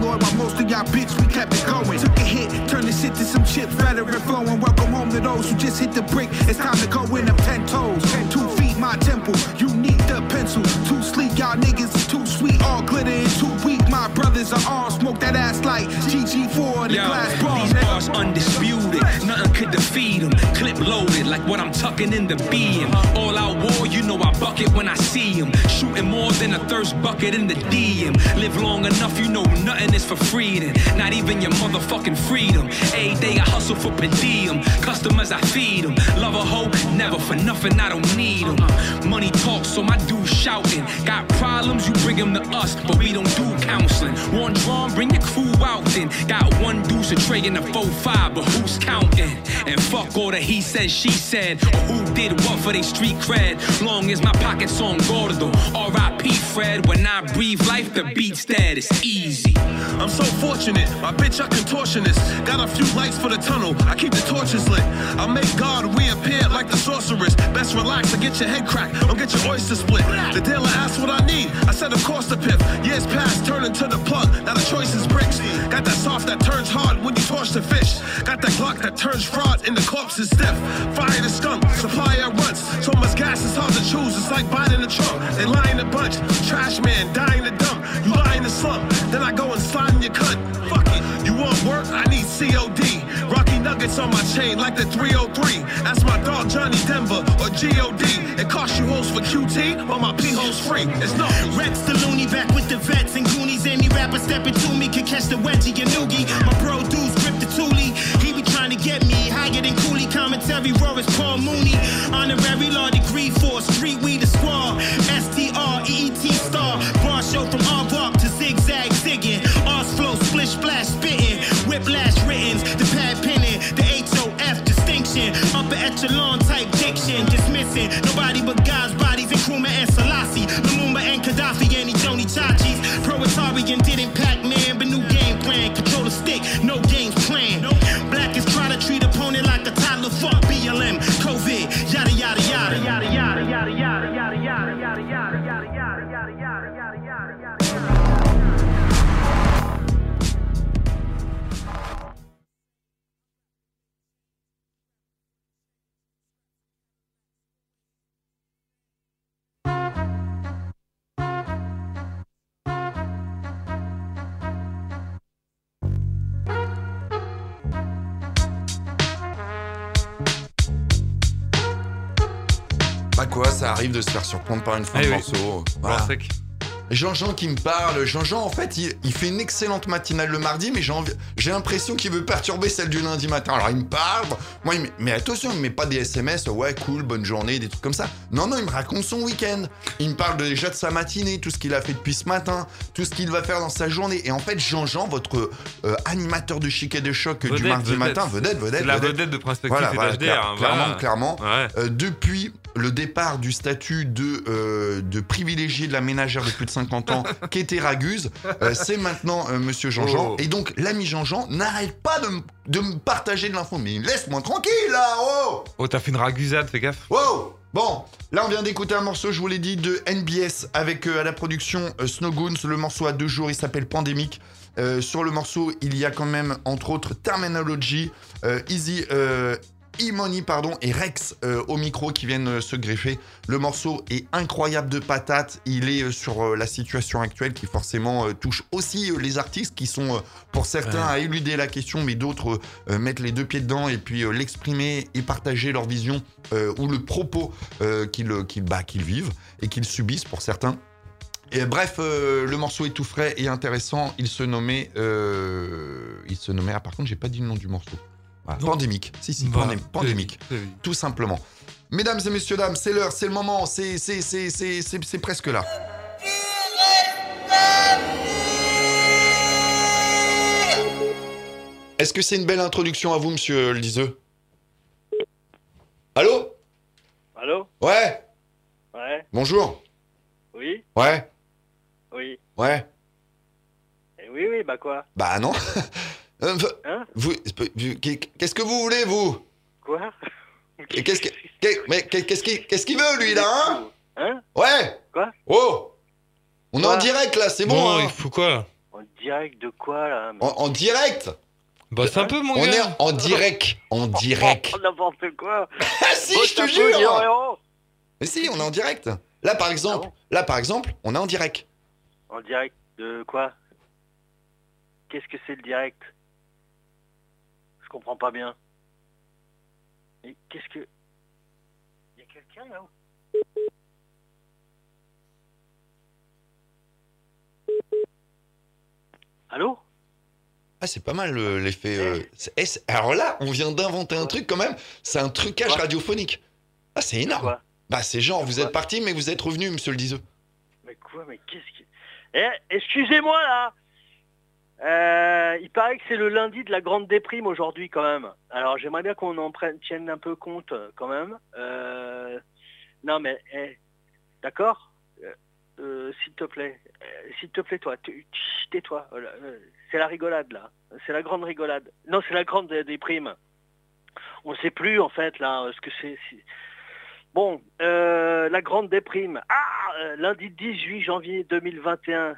boy, while most of y'all bitch, we kept it going. Took a hit, turned the shit to some shit, veteran flow, and welcome home to those who just hit the brick. It's time to go in up 10 toes. 2 feet, my temple, you need the pencil. Too sleek, y'all niggas is too sweet, all glitter and too weak. My brothers are all smoke that ass like GG4 in the glass bar. These bars undisputed, nothing could defeat them. Clip loaded like what I'm tucking in the BM. All out war, you know I bucket when I see him. Shooting more than a thirst bucket in the DM. Live long enough, you know nothing is for freedom. Not even your motherfucking freedom. Every day I hustle for per diem. Customers I feed them. Love a hoe, never for nothing, I don't need them. Money talks, so my dudes shouting. Got problems, you bring them to us, but we don't do counseling. One drum, bring your crew out then. Got one deuce, a tray in a 4-5, but who's counting? And fuck all the he said, she said, or who did what for they street cred. Long as my pockets on gordo. R.I.P. Fred, when I breathe life, the beat's dead, it's easy. I'm so fortunate, my bitch a contortionist. Got a few lights for the tunnel, I keep the torches lit. I make God reappear like the sorceress. Best relax and get your head cracked, don't get your oyster split. The dealer asked what I need, I said of course the pip. Years past, turn into the plug, now the choice is bricks. Got that soft that turns hard when you torch the fish. Got that Glock that turns fraud and the corpse is stiff. Fire the skunk, supply at once. So much gas it's hard to choose, it's like biting the trunk. They lie in a bunch, trash man dying to dump. You lie in the slump, then I go and slide in your cunt. Fuck it, you want work? I need COD. Rocky nuggets on my chain like the 303. That's my dog Johnny Denver or G.O.D. It costs you hoes for QT, but my P-hoes free. It's no Rex the loony back with the vets and Goonies. Any rapper stepping to me can catch the wedgie and noogie. My bro dudes grip the toolie. He be trying to get me higher than Cooley. Commentary raw as Paul Mooney. Honorary law degree for street we the squad. STR-EET star. Bar show from Arbark to zigzag zigging. Arse flow splish splash spitting. Whiplash writtens. The pad penning. The HOF distinction. Upper echelon type diction. Dismissing. Nobody but God's bodies. Nkrumah and Selassie. Lumumba and Gaddafi. Any Joni Chachis. Proletarian didn't Pac-Man. But new game plan. Control the stick. No games planned. Black is try to treat opponent like a toddler. Fuck BLM. COVID. Yada yada yada. Yada yada yada yada yada yada yada yada yada yada yada yada yada yada. Bah quoi, ça arrive de se faire surprendre par une fin de morceau. Voilà. Jean-Jean qui me parle. Jean-Jean, en fait, il fait une excellente matinale le mardi, mais j'ai l'impression qu'il veut perturber celle du lundi matin. Alors, il me parle. Moi, mais attention, il me met pas des SMS. Ouais, cool, bonne journée, des trucs comme ça. Non, il me raconte son week-end. Il me parle déjà de sa matinée, tout ce qu'il a fait depuis ce matin, tout ce qu'il va faire dans sa journée. Et en fait, Jean-Jean, votre animateur de chic et de choc du mardi matin, vedette. C'est la vedette de Perspective et d'HDR. Clairement. Ouais. Depuis le départ du statut de privilégié de la ménagère de plus de 50 ans qu'était Raguse, c'est maintenant Monsieur Jean-Jean. Et donc l'ami Jean-Jean n'arrête pas de me partager de l'info. Mais laisse-moi tranquille là. Oh, t'as fait une ragusade, fais gaffe. Wow. Bon, là on vient d'écouter un morceau, je vous l'ai dit, de NBS avec à la production Snowgoons. Le morceau a 2 jours, il s'appelle Pandémique. Sur le morceau, il y a quand même entre autres Terminology, Easy E-Money et Rex au micro qui viennent se greffer. Le morceau est incroyable de patate. Il est sur la situation actuelle qui forcément touche aussi les artistes qui sont pour certains à éluder la question, mais d'autres mettre les 2 pieds dedans et puis l'exprimer et partager leur vision ou le propos qu'ils vivent et qu'ils subissent pour certains. Et bref, le morceau est tout frais et intéressant. Il se nommait par contre, j'ai pas dit le nom du morceau. Voilà. Pandémique. Pandémique. Tout simplement. Mesdames et messieurs, dames, c'est l'heure, c'est le moment, c'est presque là. Est-ce que c'est une belle introduction à vous, monsieur Liseux ? Allô ? Allô ? Ouais. Ouais. Bonjour. Oui. Ouais. Oui. Ouais. Oui, bah quoi ? Bah non. Hein ? Qu'est-ce que vous voulez, vous ? Quoi ? Qu'est-ce qu'il veut, lui, là, hein ? Hein ? Ouais. Quoi ? Oh ! On est en direct, là, c'est bon, hein ? Il faut quoi, là ? On En direct de quoi, là? En direct. Bosse un peu, mon gars. On est en direct. En direct. N'importe quoi. Ah si, Bosse je te un peu, jure. héros. Mais si, on est en direct. Là, par exemple, on est en direct. En direct de quoi? Qu'est-ce que c'est le direct? Je comprends pas bien. Et qu'est-ce que... Il y a quelqu'un là-haut? Allô? Ah, c'est pas mal l'effet. Alors là, on vient d'inventer un truc quand même. C'est un trucage radiophonique. Ah, c'est énorme. Quoi? Bah, c'est genre, vous êtes parti, mais vous êtes revenu, monsieur le diseux. Mais quoi? Mais qu'est-ce que... excusez-moi là. Il paraît que c'est le lundi de la grande déprime aujourd'hui quand même. Alors j'aimerais bien qu'on en tienne un peu compte quand même. Non mais, d'accord, s'il te plaît, toi, tais-toi. C'est la rigolade là. C'est la grande rigolade. Non, c'est la grande déprime. On sait plus en fait là ce que c'est. Bon, la grande déprime. Lundi 18 janvier 2021.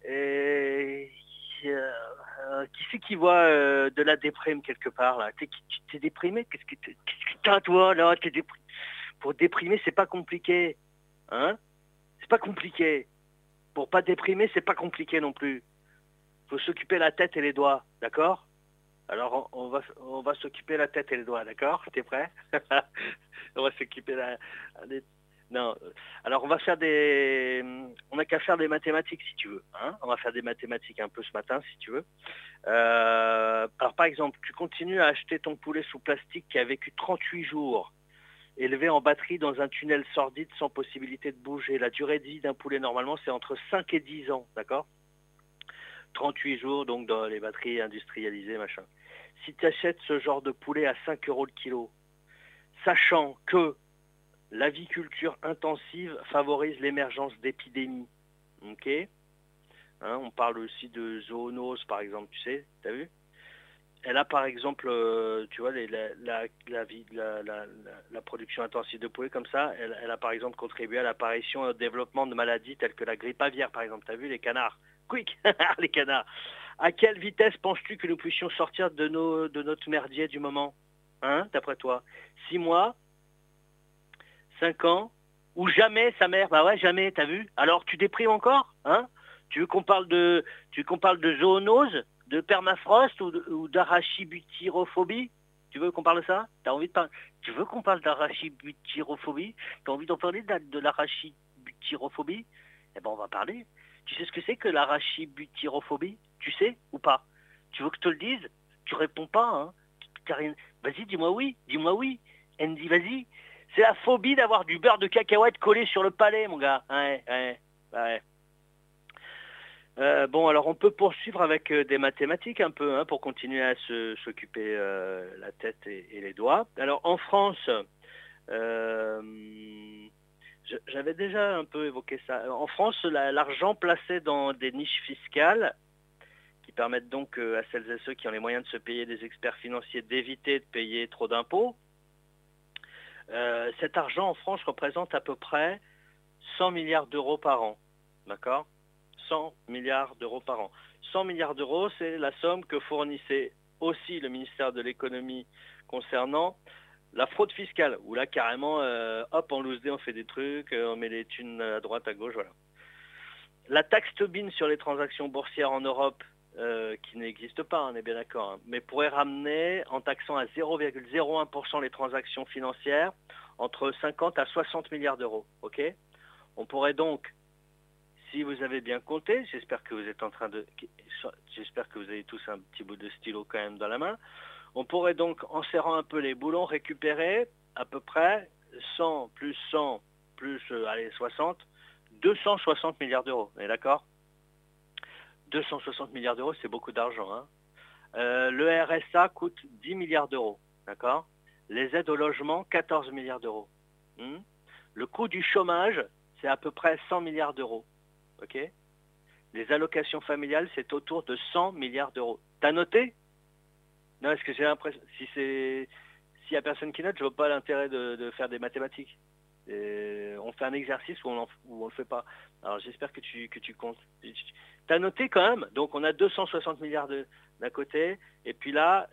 Qui c'est qui voit de la déprime quelque part là? T'es déprimé? Qu'est-ce que t'as toi là? T'es déprimé? Pour déprimer, c'est pas compliqué, hein? C'est pas compliqué. Pour pas déprimer, c'est pas compliqué non plus. Faut s'occuper la tête et les doigts, d'accord? Alors on va s'occuper la tête et les doigts, d'accord? T'es prêt? On va s'occuper Non, alors on n'a qu'à faire des mathématiques si tu veux, hein. On va faire des mathématiques un peu ce matin si tu veux. Alors par exemple, tu continues à acheter ton poulet sous plastique qui a vécu 38 jours, élevé en batterie dans un tunnel sordide sans possibilité de bouger. La durée de vie d'un poulet normalement c'est entre 5 et 10 ans, d'accord? 38 jours donc dans les batteries industrialisées, machin. Si tu achètes ce genre de poulet à 5 € le kilo, sachant que l'aviculture intensive favorise l'émergence d'épidémies. Ok, hein, on parle aussi de zoonose, par exemple, tu sais, t'as vu? Elle a par exemple, tu vois, la production intensive de poulet comme ça, elle a par exemple contribué à l'apparition et au développement de maladies telles que la grippe aviaire, par exemple. T'as vu les canards? Quick, les canards. À quelle vitesse penses-tu que nous puissions sortir de notre merdier du moment? Hein, d'après toi? 6 mois? 5 ans, ou jamais sa mère? Bah ouais, jamais, t'as vu? Alors tu déprimes encore, hein? Tu veux qu'on parle de zoonose, de permafrost ou d'arachibutyrophobie? Tu veux qu'on parle de ça? T'as envie de parler? Tu veux qu'on parle d'arachibutyrophobie? T'as envie d'en parler de l'arachibutyrophobie? Eh ben on va parler. Tu sais ce que c'est que l'arachibutyrophobie? Tu sais ou pas? Tu veux que je te le dise? Tu réponds pas, hein? Vas-y, dis-moi oui, Andy, vas-y. C'est la phobie d'avoir du beurre de cacahuète collé sur le palais, mon gars. Ouais. Bon, alors on peut poursuivre avec des mathématiques un peu, hein, pour continuer à s'occuper la tête et les doigts. Alors en France, j'avais déjà un peu évoqué ça. En France, l'argent placé dans des niches fiscales qui permettent donc à celles et ceux qui ont les moyens de se payer des experts financiers d'éviter de payer trop d'impôts. Cet argent en France représente à peu près 100 milliards d'euros par an. D'accord? 100 milliards d'euros par an. 100 milliards d'euros, c'est la somme que fournissait aussi le ministère de l'économie concernant la fraude fiscale, où là carrément, hop, en loose day, on fait des trucs, on met les thunes à droite, à gauche, voilà. La taxe Tobin sur les transactions boursières en Europe, qui n'existe pas, on est bien d'accord, hein, mais pourrait ramener, en taxant à 0,01% les transactions financières, entre 50 à 60 milliards d'euros. Ok? On pourrait donc, si vous avez bien compté, j'espère que vous avez tous un petit bout de stylo quand même dans la main, on pourrait donc, en serrant un peu les boulons, récupérer à peu près 100 plus 60, 260 milliards d'euros. Vous êtes d'accord? 260 milliards d'euros, c'est beaucoup d'argent, hein. Le RSA coûte 10 milliards d'euros, d'accord? Les aides au logement, 14 milliards d'euros. Le coût du chômage, c'est à peu près 100 milliards d'euros, ok? Les allocations familiales, c'est autour de 100 milliards d'euros. T'as noté? Non, est-ce que j'ai l'impression... S'il y a personne qui note, je vois pas l'intérêt de faire des mathématiques. On fait un exercice où on le fait pas. Alors j'espère que tu comptes. T'as noté quand même. Donc on a 260 milliards d'un côté, et puis là,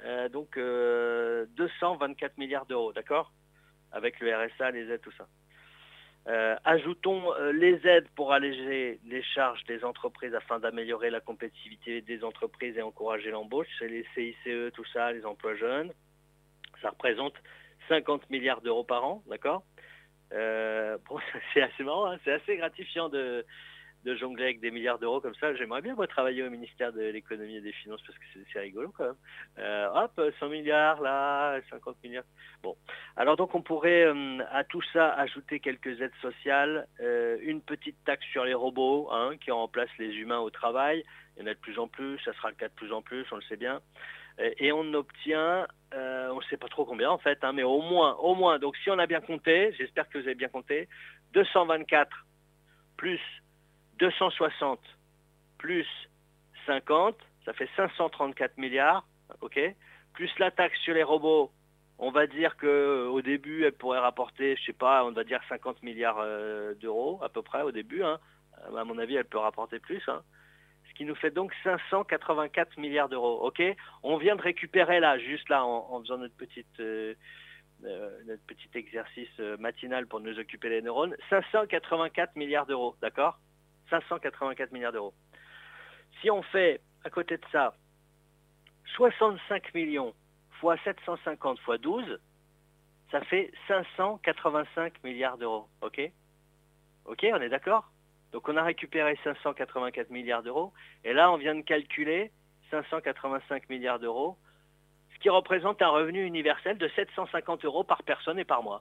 224 milliards d'euros, d'accord? Avec le RSA, les aides, tout ça. Ajoutons les aides pour alléger les charges des entreprises afin d'améliorer la compétitivité des entreprises et encourager l'embauche. C'est les CICE, tout ça, les emplois jeunes. Ça représente 50 milliards d'euros par an, d'accord? Bon, c'est assez marrant, hein, c'est assez gratifiant de jongler avec des milliards d'euros comme ça. J'aimerais bien moi travailler au ministère de l'économie et des finances parce que c'est rigolo quand même. Hop, 100 milliards là, 50 milliards. Bon, alors donc on pourrait à tout ça ajouter quelques aides sociales, une petite taxe sur les robots hein, qui remplacent les humains au travail. Il y en a de plus en plus, ça sera le cas de plus en plus, on le sait bien. Et on obtient, on ne sait pas trop combien en fait, hein, mais au moins, donc si on a bien compté, j'espère que vous avez bien compté, 224 plus 260 plus 50, ça fait 534 milliards, ok, plus la taxe sur les robots, on va dire qu'au début, elle pourrait rapporter, je sais pas, on va dire 50 milliards d'euros à peu près au début, hein. À mon avis, elle peut rapporter plus, hein. Ce qui nous fait donc 584 milliards d'euros, ok. On vient de récupérer là, juste là, en faisant notre petit exercice matinal pour nous occuper les neurones, 584 milliards d'euros, d'accord? 584 milliards d'euros. Si on fait, à côté de ça, 65 millions fois 750 fois 12, ça fait 585 milliards d'euros, ok? Ok, on est d'accord? Donc on a récupéré 584 milliards d'euros, et là on vient de calculer 585 milliards d'euros, ce qui représente un revenu universel de 750 euros par personne et par mois.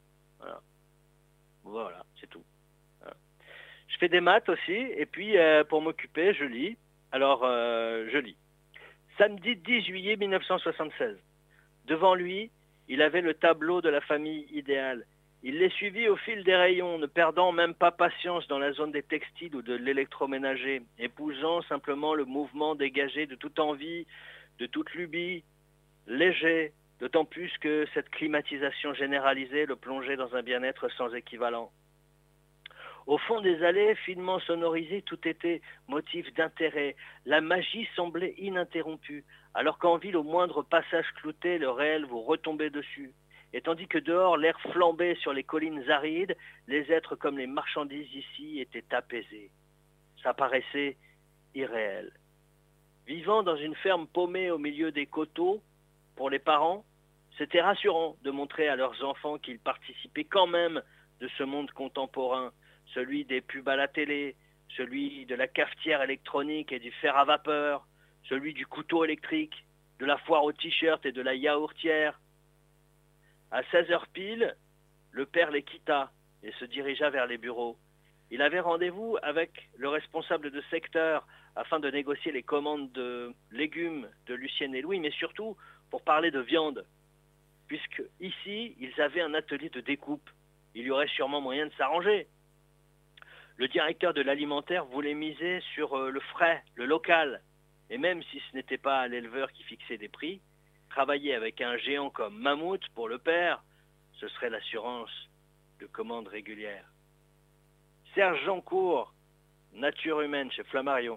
Voilà, c'est tout. Voilà. Je fais des maths aussi, et puis pour m'occuper, je lis. Alors, je lis. Samedi 10 juillet 1976. Devant lui, il avait le tableau de la famille idéale. Il les suivit au fil des rayons, ne perdant même pas patience dans la zone des textiles ou de l'électroménager, épousant simplement le mouvement dégagé de toute envie, de toute lubie, léger, d'autant plus que cette climatisation généralisée le plongeait dans un bien-être sans équivalent. Au fond des allées, finement sonorisées, tout était motif d'intérêt. La magie semblait ininterrompue, alors qu'en ville, au moindre passage clouté, le réel vous retombait dessus. Et tandis que dehors, l'air flambait sur les collines arides, les êtres comme les marchandises ici étaient apaisés. Ça paraissait irréel. Vivant dans une ferme paumée au milieu des coteaux, pour les parents, c'était rassurant de montrer à leurs enfants qu'ils participaient quand même de ce monde contemporain, celui des pubs à la télé, celui de la cafetière électronique et du fer à vapeur, celui du couteau électrique, de la foire aux t-shirts et de la yaourtière. À 16h pile, le père les quitta et se dirigea vers les bureaux. Il avait rendez-vous avec le responsable de secteur afin de négocier les commandes de légumes de Lucienne et Louis, mais surtout pour parler de viande, puisque ici, ils avaient un atelier de découpe. Il y aurait sûrement moyen de s'arranger. Le directeur de l'alimentaire voulait miser sur le frais, le local, et même si ce n'était pas l'éleveur qui fixait des prix, travailler avec un géant comme Mammouth pour le père, ce serait l'assurance de commandes régulières. Serge Jancourt, Nature humaine chez Flammarion.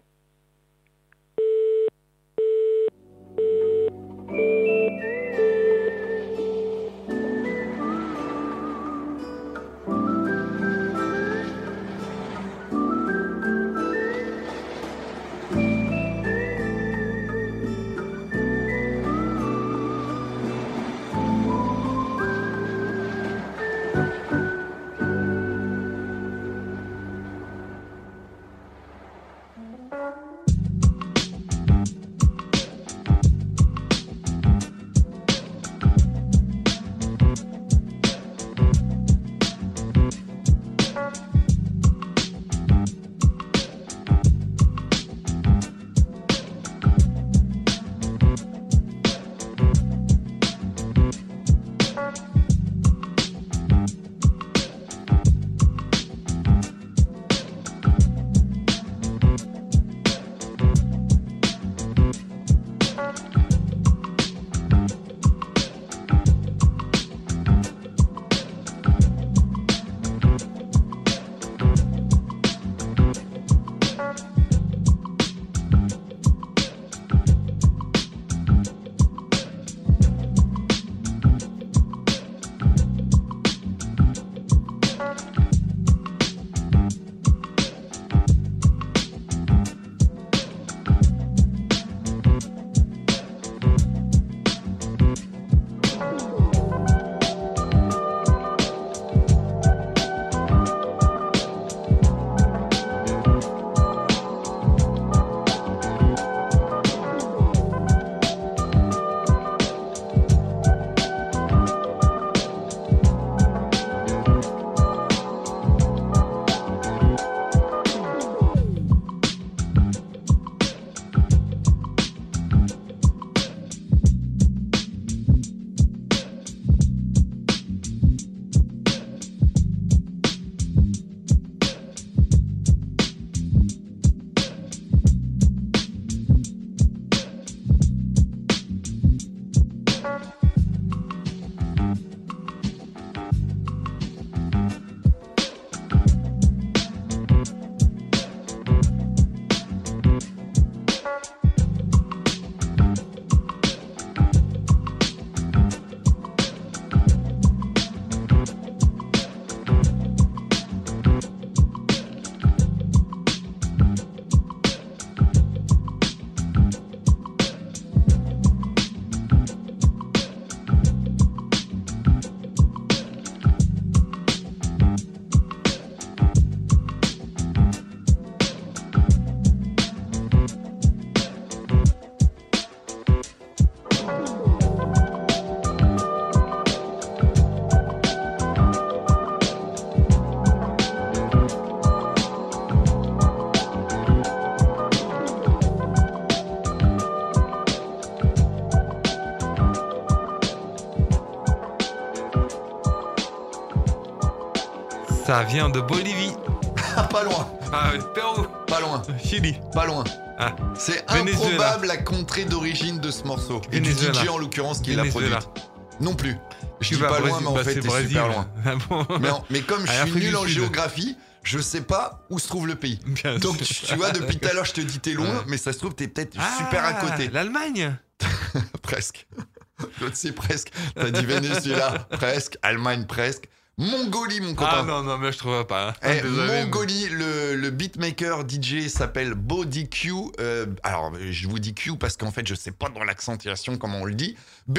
Ça vient de Bolivie. Pas loin. Ah, Pérou. Pas loin. Chili. Pas loin. Ah. C'est Venezuela. improbable la contrée d'origine de ce morceau. Et Venezuela. du DJ en l'occurrence qui l'a produite. Non plus. Je dis Cuba, pas loin, Brésil, mais en fait, c'est t'es Brésil. super loin. Ah bon. Mais comme je suis Afrique nul du en Sud. géographie, je sais pas où se trouve le pays. Bien Donc sûr. tu vois, depuis tout à l'heure, je te dis t'es loin, Ouais. mais ça se trouve, t'es peut-être super à côté. L'Allemagne. Presque. L'autre, c'est presque. T'as dit Venezuela, presque. Allemagne, presque. Mongolie, mon copain. Ah non, mais je trouve pas. Hein. Eh, Désolé, Mongolie, le beatmaker DJ s'appelle BoDQ. Alors, je vous dis Q parce qu'en fait, je sais pas dans l'accentuation comment on le dit.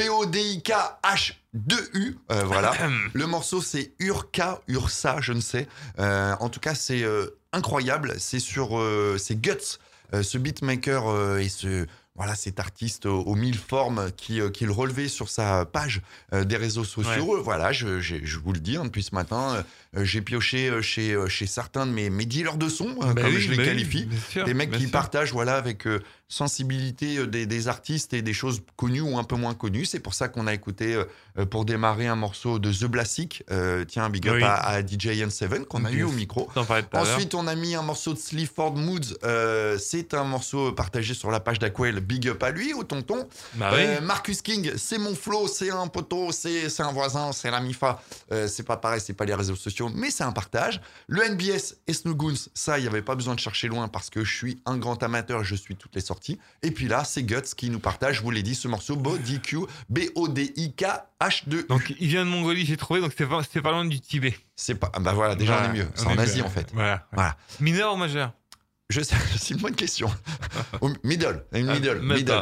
BODIKH2U. Voilà. Le morceau, c'est Ursa, je ne sais. En tout cas, c'est incroyable. C'est sur c'est Guts, ce beatmaker et voilà, cet artiste aux mille formes qui le relevait sur sa page des réseaux sociaux. Ouais. Voilà, je vous le dis, depuis ce matin, j'ai pioché chez certains de mes dealers de son, comme je les qualifie. Des mecs qui partagent voilà, avec sensibilité des artistes et des choses connues ou un peu moins connues. C'est pour ça qu'on a écouté, pour démarrer, un morceau de The Blassic. Tiens, big up à DJ N7 qu'on a eu au micro. Ensuite, on a mis un morceau de Sleaford Moods. C'est un morceau partagé sur la page d'Aquel. Big up à lui, au tonton. Marcus King, c'est mon flow, c'est un poteau, c'est un voisin, c'est la MIFA. C'est pas pareil, c'est pas les réseaux sociaux, mais c'est un partage. Le NBS et Snoogoons, ça, il n'y avait pas besoin de chercher loin parce que je suis un grand amateur, je suis toutes les sorties. Et puis là, c'est Guts qui nous partage, je vous l'ai dit, ce morceau BODIQ, BODIKH2. Donc, il vient de Mongolie, j'ai trouvé, donc c'est pas loin du Tibet. C'est pas. Bah voilà, déjà on est mieux. C'est en Asie en fait. Voilà. Mineur ou majeur? Je sais, c'est une bonne question. Middle. Middle.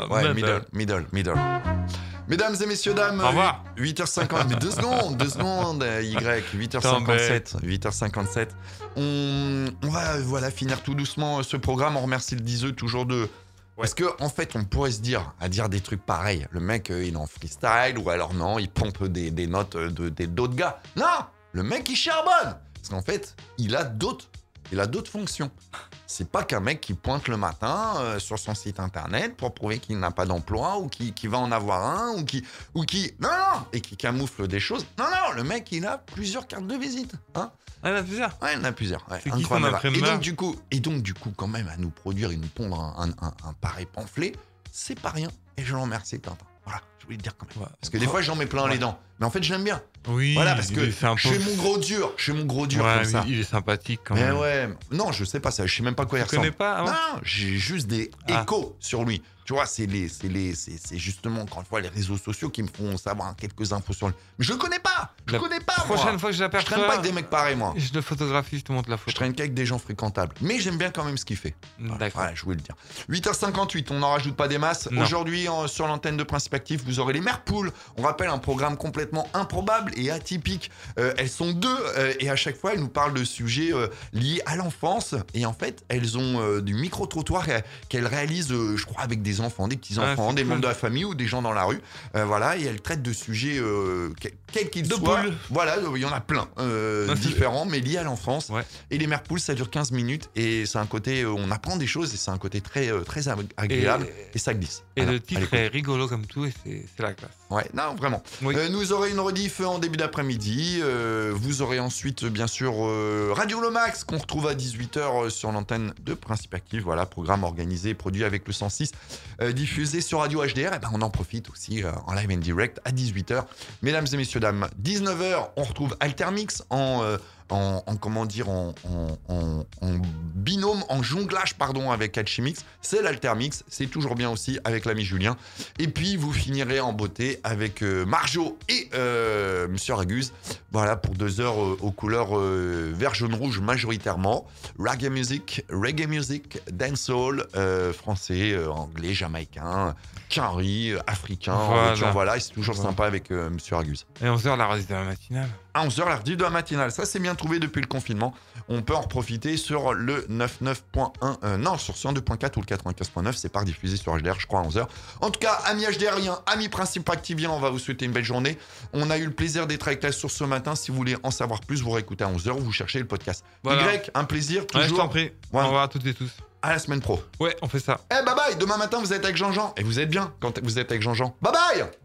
Mesdames et messieurs, dames, 8h50, mais 2 secondes, Y, 8h57. On va voilà, finir tout doucement ce programme. On remercie le Diseux toujours de... Parce qu'en fait, on pourrait se dire, à dire des trucs pareils. Le mec, il est en freestyle, ou alors non, il pompe des notes d'autres gars. Non, le mec, il charbonne. Parce qu'en fait, il a d'autres fonctions. C'est pas qu'un mec qui pointe le matin sur son site internet pour prouver qu'il n'a pas d'emploi ou qui va en avoir un ou qui non, et qui camoufle des choses. Non, le mec, il a plusieurs cartes de visite. Hein. Ah, il en a plusieurs. Ouais, il en a plusieurs. Ouais, incroyable. Et donc, du coup, quand même, à nous produire et nous pondre un pareil pamphlet, c'est pas rien. Et je l'en remercie, Quentin. Voilà, je voulais le dire quand même. Parce que des fois, j'en mets plein les dents. Mais en fait, j'aime bien. Oui, voilà, parce que je suis mon gros dur. Comme ça. Il est sympathique quand même. Mais ouais, non, je sais pas ça. Je sais même pas quoi il ressemble. Tu connais pas? Non, j'ai juste des échos sur lui. Tu vois, c'est justement, encore une fois, les réseaux sociaux qui me font savoir quelques infos sur lui. Mais je le connais pas. La prochaine fois que je l'aperçois, je traîne pas avec des mecs pareils, moi. Je le photographie, je te montre la photo. Je traîne qu'avec des gens fréquentables. Mais j'aime bien quand même ce qu'il fait. D'accord. Voilà, je voulais le dire. 8h58, on n'en rajoute pas des masses. Aujourd'hui, sur l'antenne de Principe Actif, vous aurez les mères poules. On rappelle un programme complètement improbable et atypique. Elles sont 2 et à chaque fois, elles nous parlent de sujets liés à l'enfance. Et en fait, elles ont du micro-trottoir qu'elles réalisent, je crois, avec des enfants, des petits-enfants, des membres de la famille ou des gens dans la rue. Voilà, et elles traitent de sujets quels qu'ils soient. Voilà, il y en a plein différents, mais liés à l'enfance. Ouais. Et les mères poules, ça dure 15 minutes et c'est un côté, on apprend des choses et c'est un côté très agréable et ça glisse. Et le titre est rigolo comme tout et c'est la classe. Ouais, non, vraiment. Oui. Nous aurons une rediff en début d'après-midi. Vous aurez ensuite, bien sûr, Radio Lomax qu'on retrouve à 18h sur l'antenne de Principe Actif. Voilà, programme organisé, produit avec le 106, diffusé sur Radio HDR. Et ben, on en profite aussi en live and direct à 18h. Mesdames et messieurs, dames, 19h, on retrouve Altermix en binôme, en jonglage, avec Alchimix. C'est l'Altermix, c'est toujours bien aussi avec l'ami Julien. Et puis, vous finirez en beauté avec Marjo et Monsieur Raguse. Voilà, pour 2 heures aux couleurs vert, jaune, rouge majoritairement. Reggae music, dancehall, français, anglais, jamaïcain, carry, africain. Voilà, et c'est toujours sympa avec Monsieur Raguse. Et 11h, la rediff de la matinale. À 11h, la rediff de la matinale. Ça, c'est bien trouvé depuis le confinement. On peut en profiter sur le 99.1, non, sur 102.4 ou le 95.9. C'est pas diffusé sur HDR, je crois, à 11h. En tout cas, amis HDRiens, amis Principe Activien, on va vous souhaiter une belle journée. On a eu le plaisir d'être avec la source ce matin. Si vous voulez en savoir plus, vous réécoutez à 11h ou vous cherchez le podcast. Voilà. Y, un plaisir, toujours. Ouais, je t'en prie. Ouais. Au revoir à toutes et tous. À la semaine pro. Ouais, on fait ça. Bye bye. Demain matin, vous êtes avec Jean-Jean. Et vous êtes bien quand vous êtes avec Jean-Jean. Bye bye.